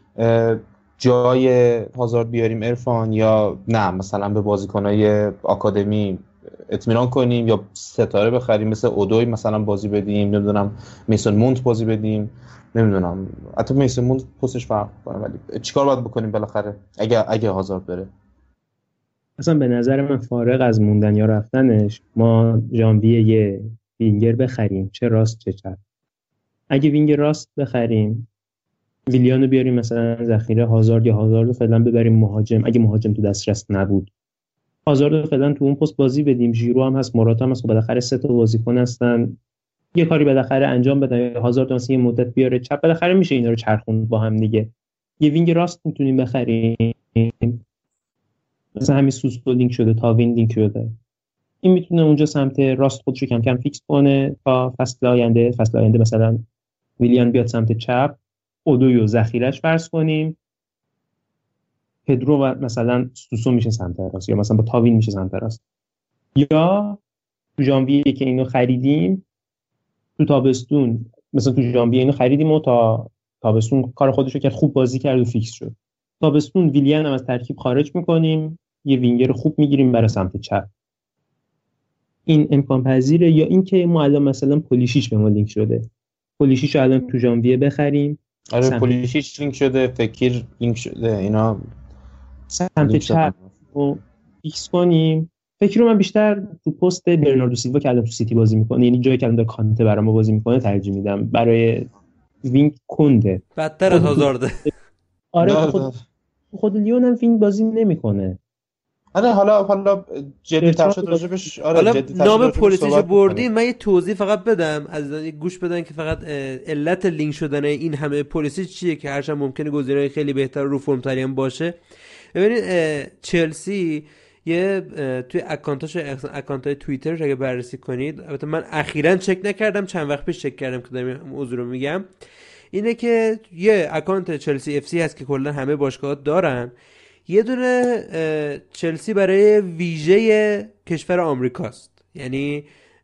جای هازارد بیاریم عرفان، یا نه مثلا به بازیکنای آکادمی اطمینان کنیم یا ستاره بخریم مثل اودوی مثلا بازی بدیم، نمیدونم میسون مونت بازی بدیم، نمیدونم حتی میسون مونت پستش فرق کنه، ولی چیکار باید بکنیم بالاخره اگه هازارد بره؟ اصلا به نظر من فارغ از موندن یا رفتنش، ما ژانویه یه وینگر بخریم، چه راست چه چپ. اگه وینگر راست بخریم، ویلیانو بیاریم مثلا ذخیره، هازارد فعلا ببریم مهاجم اگه مهاجم تو دسترس نبود، هازارد فعلا تو اون پست بازی بدیم، ژیرو هم هست، موراتا هم هست، بالاخره 3 تا بازیکن هستن، یه کاری بالاخره انجام بدن، هازارد مثلا یه مدت بیاره چپ، بالاخره میشه اینا رو چرخوند با هم دیگه. یه وینگ راست میتونیم بخریم، مثلا همین سوسو لینک شده، تاوین لینک شده، این میتونه اونجا سمت راست خودش رو کم کم فیکس کنه تا فصل آینده مثلا ویلیان بیاد سمت چپ، اودویو ذخیره‌اش فرض کنیم، پدرو و مثلا سوسو میشه سمت راست، یا مثلا با تاوین میشه سمت راست. یا تو ژانویه که اینو خریدیم، تو تابستون مثلا تو ژانویه اینو خریدیم و تا تابستون کار خودشو کرد، خوب بازی کرد و فیکس شد، تابستون ویلیان هم از ترکیب خارج میکنیم، یه وینگر خوب میگیریم برای سمت چپ. این امکان پذیره. یا اینکه ما الان مثلا پولیشیچ به ما لینک شده، پولیشیچ الان تو ژانویه بخریم، آره پولیشیچ لینک شده، فکر لینک شده، اینا سمت چپ رو فیکس کنیم. فکر رو من بیشتر تو پست برناردو سیلوا که الان تو سیتی بازی میکنه، یعنی جایی که الان داره کانته برام بازی میکنه، ترجیح میدم برای وینگ کنده، بدتر از هازارد. آره خود لیون هم وینگ بازی نمیکنه. آره حالا جدی‌تر شد راجبش. حالا نام پلیسیش بردین، من یه توضیح فقط بدم از گوش بدن که فقط علت لینک شدن این همه پلیسی چیه، که هرچند ممکنه گزینه‌های خیلی بهتر رو فرم تری هم باشه. ببینید چلسی یه توی اکانتای توییترش اگه بررسی کنید، البته من اخیراً چک نکردم، چند وقت پیش چک کردم که دارم موضوع رو میگم، اینه که یه اکانت چلسی اف سی هست که کلا همه باشگاه‌ها دارن، یه دونه چلسی برای ویژه کشور آمریکاست، یعنی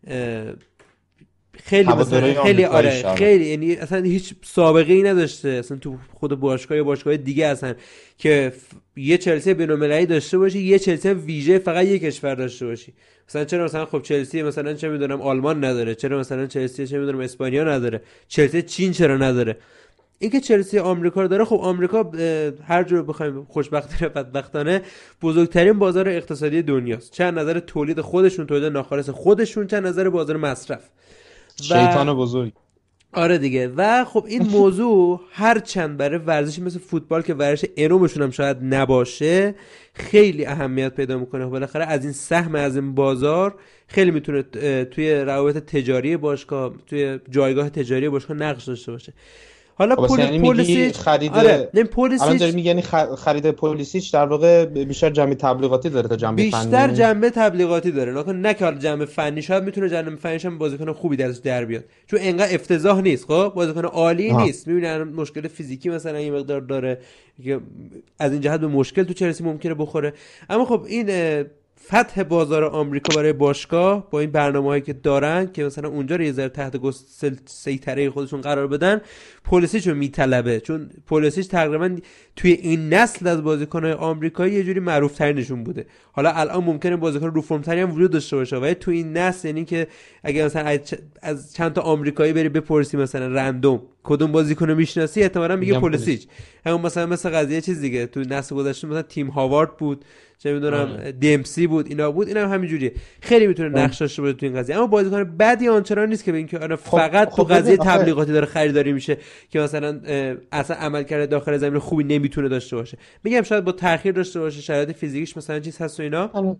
خیلی مثلا خیلی خیلی یعنی اصلا هیچ سابقه ای نداشته اصلا تو خود باشگاه یا باشگاه دیگه اصلا که یه چلسی بین‌المللی داشته باشی، یه چلسی ویژه فقط یه کشور داشته باشی. مثلا چرا مثلا خب چلسی مثلا چه میدونم آلمان نداره، چرا مثلا چلسی چه میدونم اسپانیا نداره، چلسی چین چرا نداره. اینکه چلسی آمریکا رو داره، خب آمریکا هر جور بخوایم خوشبختانه بدبختانه بزرگترین بازار اقتصادی دنیاست، چه از نظر تولید خودشون، تولید ناخالص خودشون، چه از نظر بازار مصرف. شیطان بزرگ. آره دیگه. و خب این موضوع هر چند برای ورزشی مثل فوتبال که ورزش انومشون هم شاید نباشه خیلی اهمیت پیدا میکنه. بالاخره از این سهم از این بازار خیلی میتونه توی روابط تجاری باشگاه، توی جایگاه تجاری باشگاه نقش داشته باشه. حالا پولیسیچ خرید الان داری میگی یعنی خرید پولیسیچ در واقع بیشتر جنبه تبلیغاتی داره تا جنبه فنی؟ بیشتر جنبه تبلیغاتی داره، نه که جنبه فنی. شاید میتونه جنبه فنیش هم بازیکن خوبی در بیاد چون انقدر افتضاح نیست، خب بازیکن عالی نیست، میبینی مشکل فیزیکی مثلا یه مقدار داره که از این جهت به مشکل تو چلسی ممکنه بخوره. اما خب این فتح بازار آمریکا برای باشگاه با این برنامه‌هایی که دارن که مثلا اونجا رو یه ذره تحت سیطره خودشون قرار بدن، پولیسیچ رو میطلبه، چون پولیسیچ تقریبا توی این نسل از بازیکن‌های آمریکایی یه جوری معروف ترینشون بوده. حالا الان ممکنه بازیکن رو فرم تری هم وجود داشته باشه، ولی تو این نسل یعنی که اگه مثلا از چند تا آمریکایی بری بپرسی مثلا رندوم کدوم بازیکن رو میشناسی، احتمالاً میگه پولیسیچ. همون مثلا قضیه چیز دیگه تو نسل گذشته مثلا تیم هاوارد بود، چه میدونم دیمسی بود، اینا بود، اینا هم همینجوریه. خیلی میتونه نقش داشته باشه تو این قضیه. اما بازیکن بدی آنچنان نیست که به اینکه آره فقط تو قضیه تبلیغاتی داره خریداری میشه که مثلا اصلا عملکرد داخل زمین خوبی نمیتونه داشته باشه. میگم شاید با تأخیر داشته باشه، شرایط فیزیکیش مثلا چیز هست و اینا،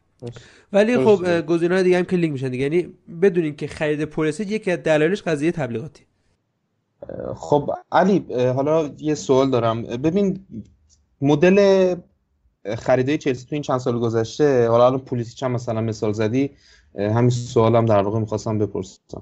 ولی خب گزینه‌های دیگه هم که لینک میشن دیگه. یعنی بدونین که خرید پولیسیچ یکی از دلایلش قضیه تبلیغاتی. خب علی حالا یه سوال دارم. ببین مدل خریدای چلسی تو این چند سال گذشته، حالا الان پولیسیچ هم مثلا مثال زدی، همین سوالم در واقع می‌خواستم بپرسم.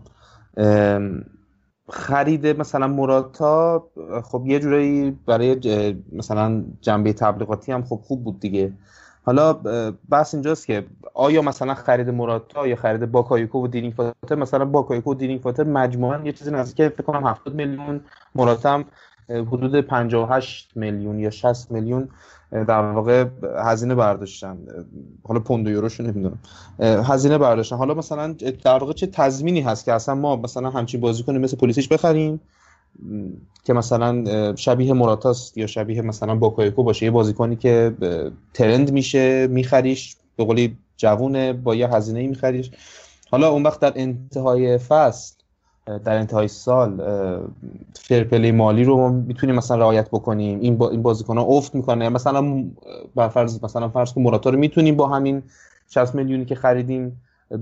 خرید مثلا موراتا خب یه جورایی برای مثلا جنبه تبلیغاتی هم خب خوب بود دیگه. حالا بحث اینجاست که آیا مثلا خرید موراتا یا خرید باکایوکو و دینینگ فاتر، مثلا باکایوکو و دینینگ فاتر مجموعاً یه چیزی نزدیک فکر کنم 70 میلیون، موراتا هم حدود 58 میلیون یا 60 میلیون در واقع هزینه برداشتن، حالا پوند و یوروشو نمیدونم، هزینه برداشتن. حالا مثلا در واقع چه تضمینی هست که اصلا ما مثلا همچین بازیکن مثل پولیسیچ بخریم که مثلا شبیه مراتاست یا شبیه مثلا باکایوکو باشه، یه بازیکنی که ترند میشه میخریش، به قولی جوونه، با یه هزینه‌ای میخریش. حالا اون وقت در انتهای فصل، در انتهای سال فرپلی مالی رو میتونیم مثلا رعایت بکنیم. این بازیکن‌ها افت میکنه، مثلا بر فرض فرض کن موراتا رو میتونیم با همین 60 میلیونی که خریدیم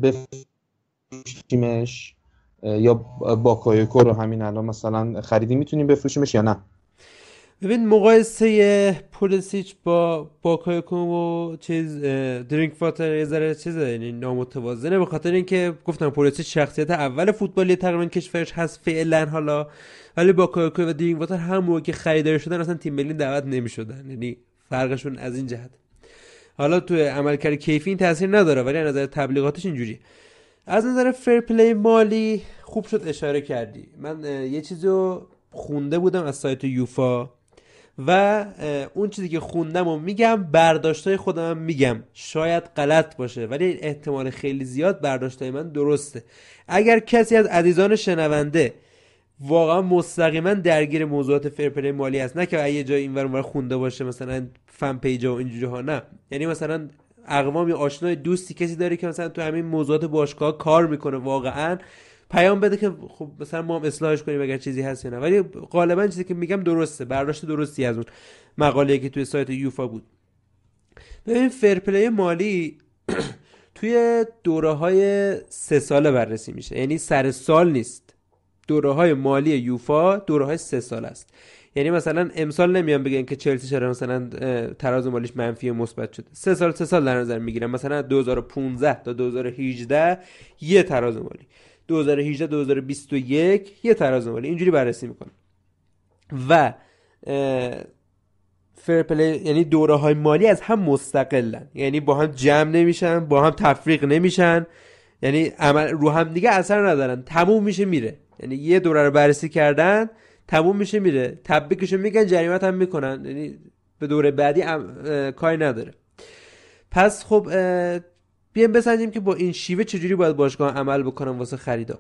بفروشیمش، یا باکایوکو رو همین الان مثلا خریدیم میتونیم بفروشیمش یا نه؟ ببین مقایسه پولیسیچ با باکایوکو و درینک فاتر یه ذره چیزه، یعنی نامتوازنه، به خاطر اینکه گفتم پولیسیچ شخصیت اول فوتبالی تقریبا کشورش هست فعلا حالا، ولی باکایوکو و درینک فاتر هم موقعی که خریداری شدن اصلا تیم ملی دعوت نمی‌شدن، یعنی فرقشون از این جهت. حالا تو عملکرد کیفی این تاثیر نداره، ولی از نظر تبلیغاتش اینجوریه. از نظر فرپلی مالی خوب شد اشاره کردی. من یه چیزو خونده بودم از سایت یوفا و اون چیزی که خوندم و میگم، برداشتای خودم میگم، شاید غلط باشه ولی احتمال خیلی زیاد برداشتای من درسته. اگر کسی از عزیزان شنونده واقعا مستقیما درگیر موضوعات فرپلی مالی هست، نه که یه جای اینور اونور خونده باشه مثلا فن پیج و اینجوری ها، نه، یعنی مثلا اقوامی آشنای دوستی کسی داره که مثلا تو همین موضوعات باشگاه کار میکنه، واقعا پیام بده که خب مثلا ما هم اصلاحش کنیم اگر چیزی هست یا نه. ولی غالبا چیزی که میگم درسته، برداشت درستی از اون مقاله‌ای که توی سایت یوفا بود. ببین فرپلی مالی توی دوره‌های 3 ساله بررسی میشه، یعنی سر سال نیست. دوره‌های مالی یوفا دوره‌های 3 سال است. یعنی مثلا امسال نمیان بگن که چلسی چرا مثلا تراز مالیش منفی و مثبت شده. 3 سال در نظر میگیرن، مثلا 2015 تا 2018 یه تراز مالی، 2018 2021 یه تراز مالی، اینجوری بررسی میکنن. و فرپلی یعنی دوره های مالی از هم مستقلن، یعنی با هم جمع نمیشن، با هم تفریق نمیشن، یعنی عمل رو هم دیگه اثر ندارن، تموم میشه میره. یعنی یه دوره رو بررسی کردن تموم میشه میره، تبریکشو میگن، جریمت هم میکنن، یعنی به دوره بعدی کاری نداره. پس خب بیایم بسنجیم که با این شیوه چجوری باید باشگاه عمل بکنن واسه خریدا.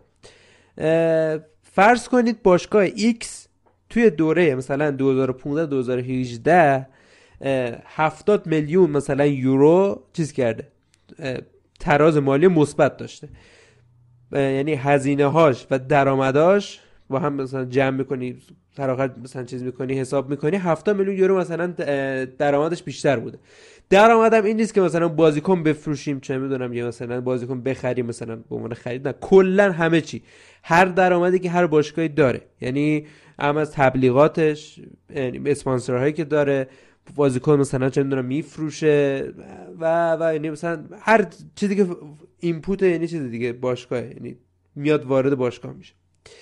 فرض کنید باشگاه X توی دوره مثلا 2015 2018 70 میلیون مثلا یورو چیز کرده، تراز مالی مثبت داشته، یعنی هزینه هاش و درآمداش با هم مثلا جمع میکنی در آخر مثلا چیز میکنی حساب میکنی 70 میلیون یورو مثلا درآمدش بیشتر بوده. درآمدم این نیست که مثلا بازیکن بفروشیم چه میدونم یا مثلا بازیکن بخریم مثلا به عنوان خرید، نه، کلا همه چی، هر درآمدی که هر باشگاهی داره، یعنی هم از تبلیغاتش، یعنی اسپانسرهایی که داره، بازیکن مثلا چه میدونم میفروشه و یعنی مثلا هر چیزی که اینپوت، یعنی چیز دیگه باشگاه، یعنی میاد وارد باشگاه میشه.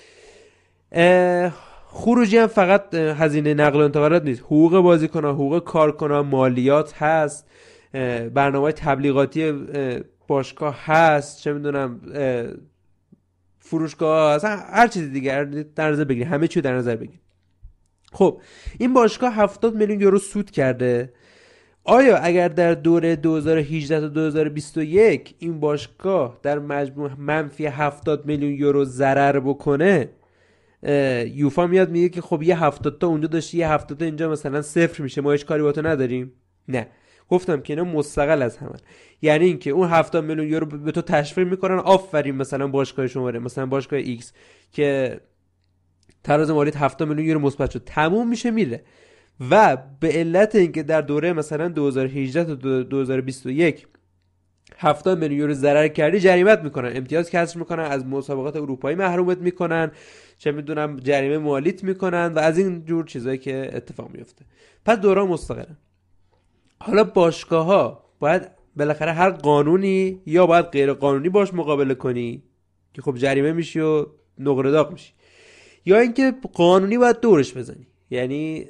خروجی هم فقط هزینه نقل و انتقالات نیست، حقوق بازیکن‌ها، حقوق کارکنان، مالیات هست، برنامه‌های تبلیغاتی باشگاه هست، چه میدونم فروشگاه هست، هر چیز دیگه در نظر بگیرید، همه چی در نظر بگیرید. خب این باشگاه 70 میلیون یورو سود کرده. آیا اگر در دوره 2018 تا 2021 این باشگاه در مجموع منفی 70 میلیون یورو ضرر بکنه، یوفا میاد میگه که خب یه 70 تا اونجا داشتی، یه 70 تا اینجا مثلا صفر میشه، ما هیچ کاری با تو نداریم؟ نه، گفتم که اینا مستقل از همن. یعنی اینکه اون 70 میلیون یورو به تو تشویق میکنن، آفرین مثلا باشگاه شماره، مثلا باشگاه X که تراز مالی 70 میلیون یورو مثبت شد، تموم میشه میره. و به علت اینکه در دوره مثلا 2018 تا 2021 70 میلیون یورو ضرر کردی، جریمت میکنن، امتیاز کسر میکنن، از مسابقات اروپایی محرومت میکنن، چه میدونم جریمه مالیت میکنن و از این جور چیزایی که اتفاق میفته. پس دوره مستقلن. حالا باشگاه ها باید بالاخره هر قانونی یا باید غیر قانونی باش مقابله کنی که خب جریمه میشی و نقره داغ میشی، یا اینکه قانونی باید دورش بزنی، یعنی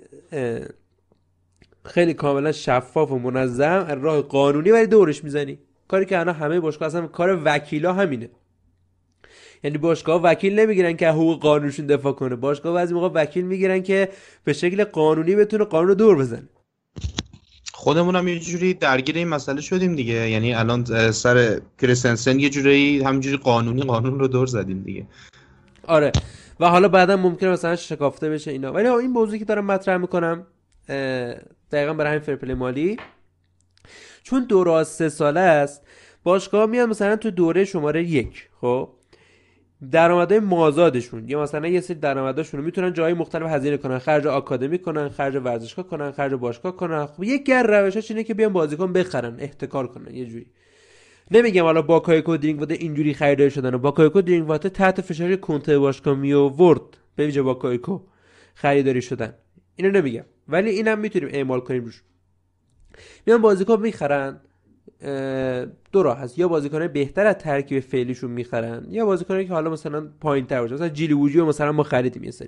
خیلی کاملا شفاف و منظم راه قانونی ولی دورش میزنی. کاری که الان همه باشگاه اصلا کار وکیلا همینه، یعنی باشگاه وکیل نمیگیرن که حقوق قانونشون دفاع کنه، باشگاه بعضی موقع وکیل میگیرن که به شکل قانونی بتونه قانون رو دور بزنه. خودمون هم یه جوری درگیر این مسئله شدیم دیگه، یعنی الان سر کریستنسن یه جوری همینجوری قانون رو دور زدیم دیگه. آره، و حالا بعدا ممکنه مثلا شکافته بشه اینا، ولی این موضوعی که دارم مطرح میکنم دقیقاً برای همین فرپلی مالی، چون دوره از 3 ساله است، باشگاه میاد مثلا تو دوره شماره 1 خب درآمدهای مازادشون یا مثلا یه سری درآمداشون رو میتونن جای مختلف هزینه کنن، خرج آکادمی کنن، خرج ورزشگاه کنن، خرج باشگاه کنن. خب یک روشش اینه که بیان بازیکن بخرن، احتکار کنن یه جوری. نمیگم حالا باکایوکو درینگواته اینجوری خریداری شدن، باکایوکو درینگواته تحت فشار کنته باشگاه میآورد به ویژه باکایوکو خریداری شدن، اینو نمیگم، ولی اینم میتونیم اعمال کنیم روش. میان بازیکن میخرن، دو راه هست، یا بازیکنای بهتر از ترکیب فعلیشون میخرن، یا بازیکنایی که حالا مثلا پایین‌تر باشه، مثلا جیلی ووجیو مثلا ما خریدیم یه سری.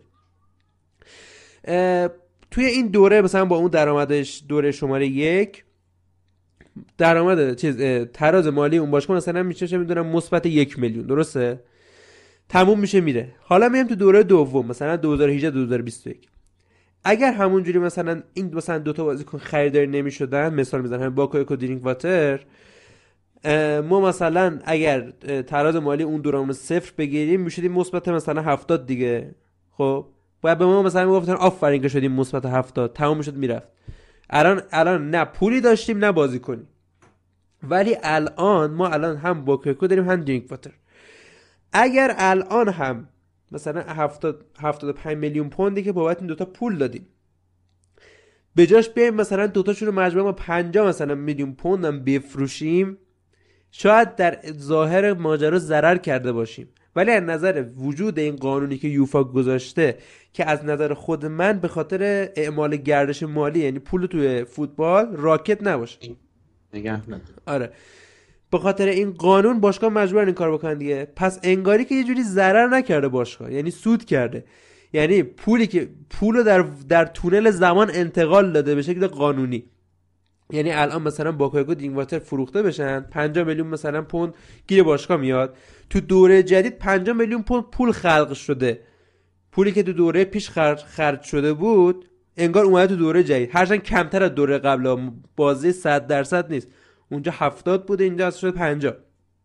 توی این دوره مثلا با اون درآمدش دوره شماره 1 درآمد تراز مالی اون باشگاه مثلا میشه چه میدونم مثبت 1 میلیون، درسته؟ تموم میشه میره. حالا میایم تو دوره دوم مثلا 2018 2021، اگر همونجوری مثلا این مثلا دو تا بازیکن خریداری نمیشدن، مثال میزنم باکایوکو درینگواتر، ما مثلا اگر تراز مالی اون دوران 0 بگیریم میشدیم مثبت مثلا 70 دیگه. خب باید به ما مثلا میگفتن آفرین که شدیم مثبت 70، تموم میشد میرفت. الان نه پولی داشتیم نه بازیکنی، ولی ما الان هم باکایوکو داریم هم درینگواتر. اگر الان هم مثلا 75 میلیون پوندی که بابت این دوتا پول دادیم، به جاش بیایم مثلا دوتاشون رو مجموعاً با 50 مثلا میلیون پوند هم بفروشیم، شاید در ظاهر ماجرا ضرر کرده باشیم، ولی از نظر وجود این قانونی که یوفا گذاشته که از نظر خود من به خاطر اعمال گردش مالی، یعنی پول توی فوتبال راکت نباشه نگه. آره، به خاطر این قانون باشگاه مجبورن این کار بکنن دیگه. پس انگاری که یه جوری ضرر نکرده باشگاه، یعنی سود کرده. یعنی پولی که پولو در تونل زمان انتقال داده به شکل قانونی. یعنی الان مثلا باکایوکو درینک فروخته بشن 50 میلیون مثلا پوند گیر باشگاه میاد، تو دوره جدید 50 میلیون پوند پول خلق شده، پولی که تو دوره پیش خرج شده بود انگار اومده تو دوره جدید، هرچند کمتر از دوره قبل، بازی 100% نیست، اونجا 70 بوده اینجا شده 50.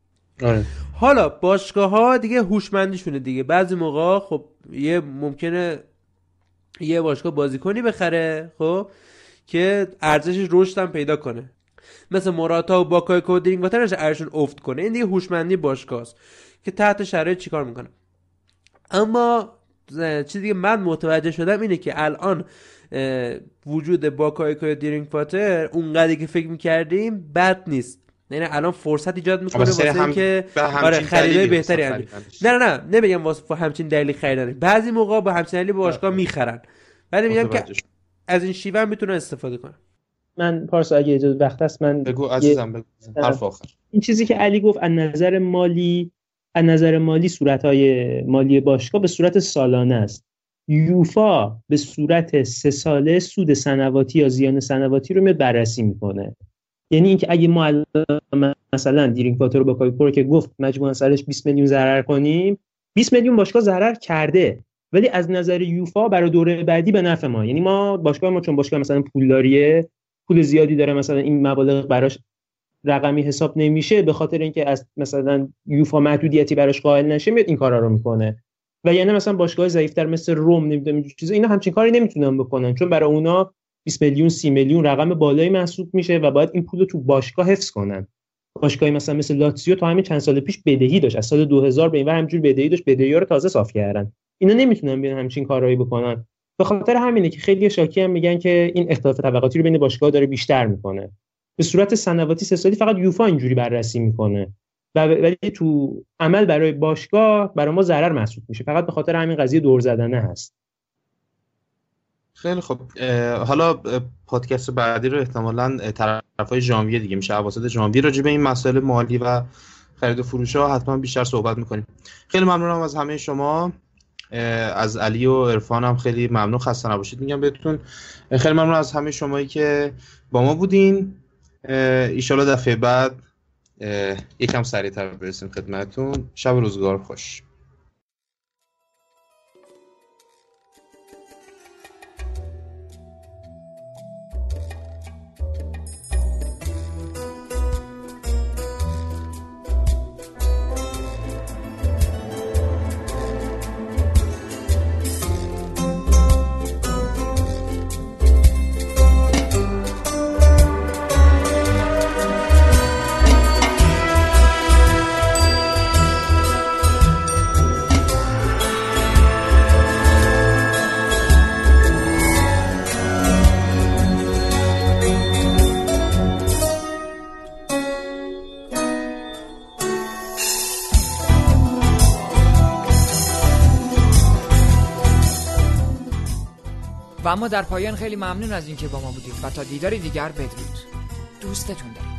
حالا باشگاه‌ها دیگه هوشمندیشونه دیگه، بعضی موقع خب ممکنه یه باشگاه بازیکنی بخره خب که ارزشش رشد هم پیدا کنه، مثل موراتا و باکایوکو درینک واترش ارزششون افت کنه. این دیگه هوشمندی باشگاه‌ست که تحت شرایط چیکار میکنه. اما چیزی که من متوجه شدم اینه که الان وجود باکایوکو درینک واتر اونقدری که فکر میکردیم بد نیست، یعنی الان فرصت ایجاد میکنه واسه اینکه خریدای بهتری انجام. نه نمیگم واسه همچین دلیلی خریدن، بعضی موقع با همچین دلیلی باشگاه میخرن، ولی میگم که از این شیوه هم میتونن استفاده کنن. من پارسا اگه اجازه وقت هست من بگو عزیزم، بگو حرف آخر. این چیزی که علی گفت از نظر مالی صورت‌های مالی باشگاه به صورت سالانه است. یوفا به صورت 3 ساله سود سنواتی یا زیان سنواتی رو بررسی میکنه. یعنی اینکه اگه ما مثلا درینک واتر رو با باکایوکو که گفت مجموعاً سالش 20 میلیون ضرر کنیم، 20 میلیون باشگاه ضرر کرده، ولی از نظر یوفا برای دوره بعدی به نفع ما. یعنی ما باشگاه ما چون باشگاه مثلا پولداریه، پول زیادی داره، مثلا این مبالغ براش رقمی حساب نمیشه، به خاطر اینکه از مثلا یوفا محدودیتی براش قائل نشه میاد این کارا رو میکنه. و یعنی مثلا باشگاه ضعیف‌تر مثل روم نمیدونم چیزا اینا همچین کاری نمیتونن بکنن، چون برای اونا 20 میلیون 30 میلیون رقم بالایی محسوب میشه و باید این پولو تو باشگاه حفظ کنن. باشگاهی مثل لاتزیو تا همین چند سال پیش بدهی داشت، از سال 2000 به اینور همینجوری بدهی داشت، بدهی‌ها رو تازه صاف کردن. اینا نمیتونن بیان همچین کارایی بکنن. به خاطر همینه که خیلی شاکی هم میگن که این اختلاف طبقاتی رو بین باشگاه‌ها داره بیشتر میکنه. به صورت سنواتی 3 سالی فقط یوفا اینجوری بررسی میکنه، ولی تو عمل برای باشگاه برای ما ضرر محسوب میشه، فقط به خاطر همین قضیه دور زدنه هست. خیلی خب، حالا پادکست بعدی رو احتمالاً طرفای ژانویه دیگه میشه، اواسط ژانویه راجع به این مسائل مالی و خرید و فروش‌ها حتما بیشتر صحبت میکنیم. خیلی ممنونم از همه شما، از علی و عرفان هم خیلی ممنون، خسته نباشید میگم بهتون. خیلی ممنون از همه شمایی که با ما بودین. ایشالا دفعه بعد یکم سریعتر برسیم خدمتتون. شب و روزگار خوش. و اما در پایان خیلی ممنون از اینکه با ما بودید و تا دیداری دیگر بدرود. دوستتون دارم.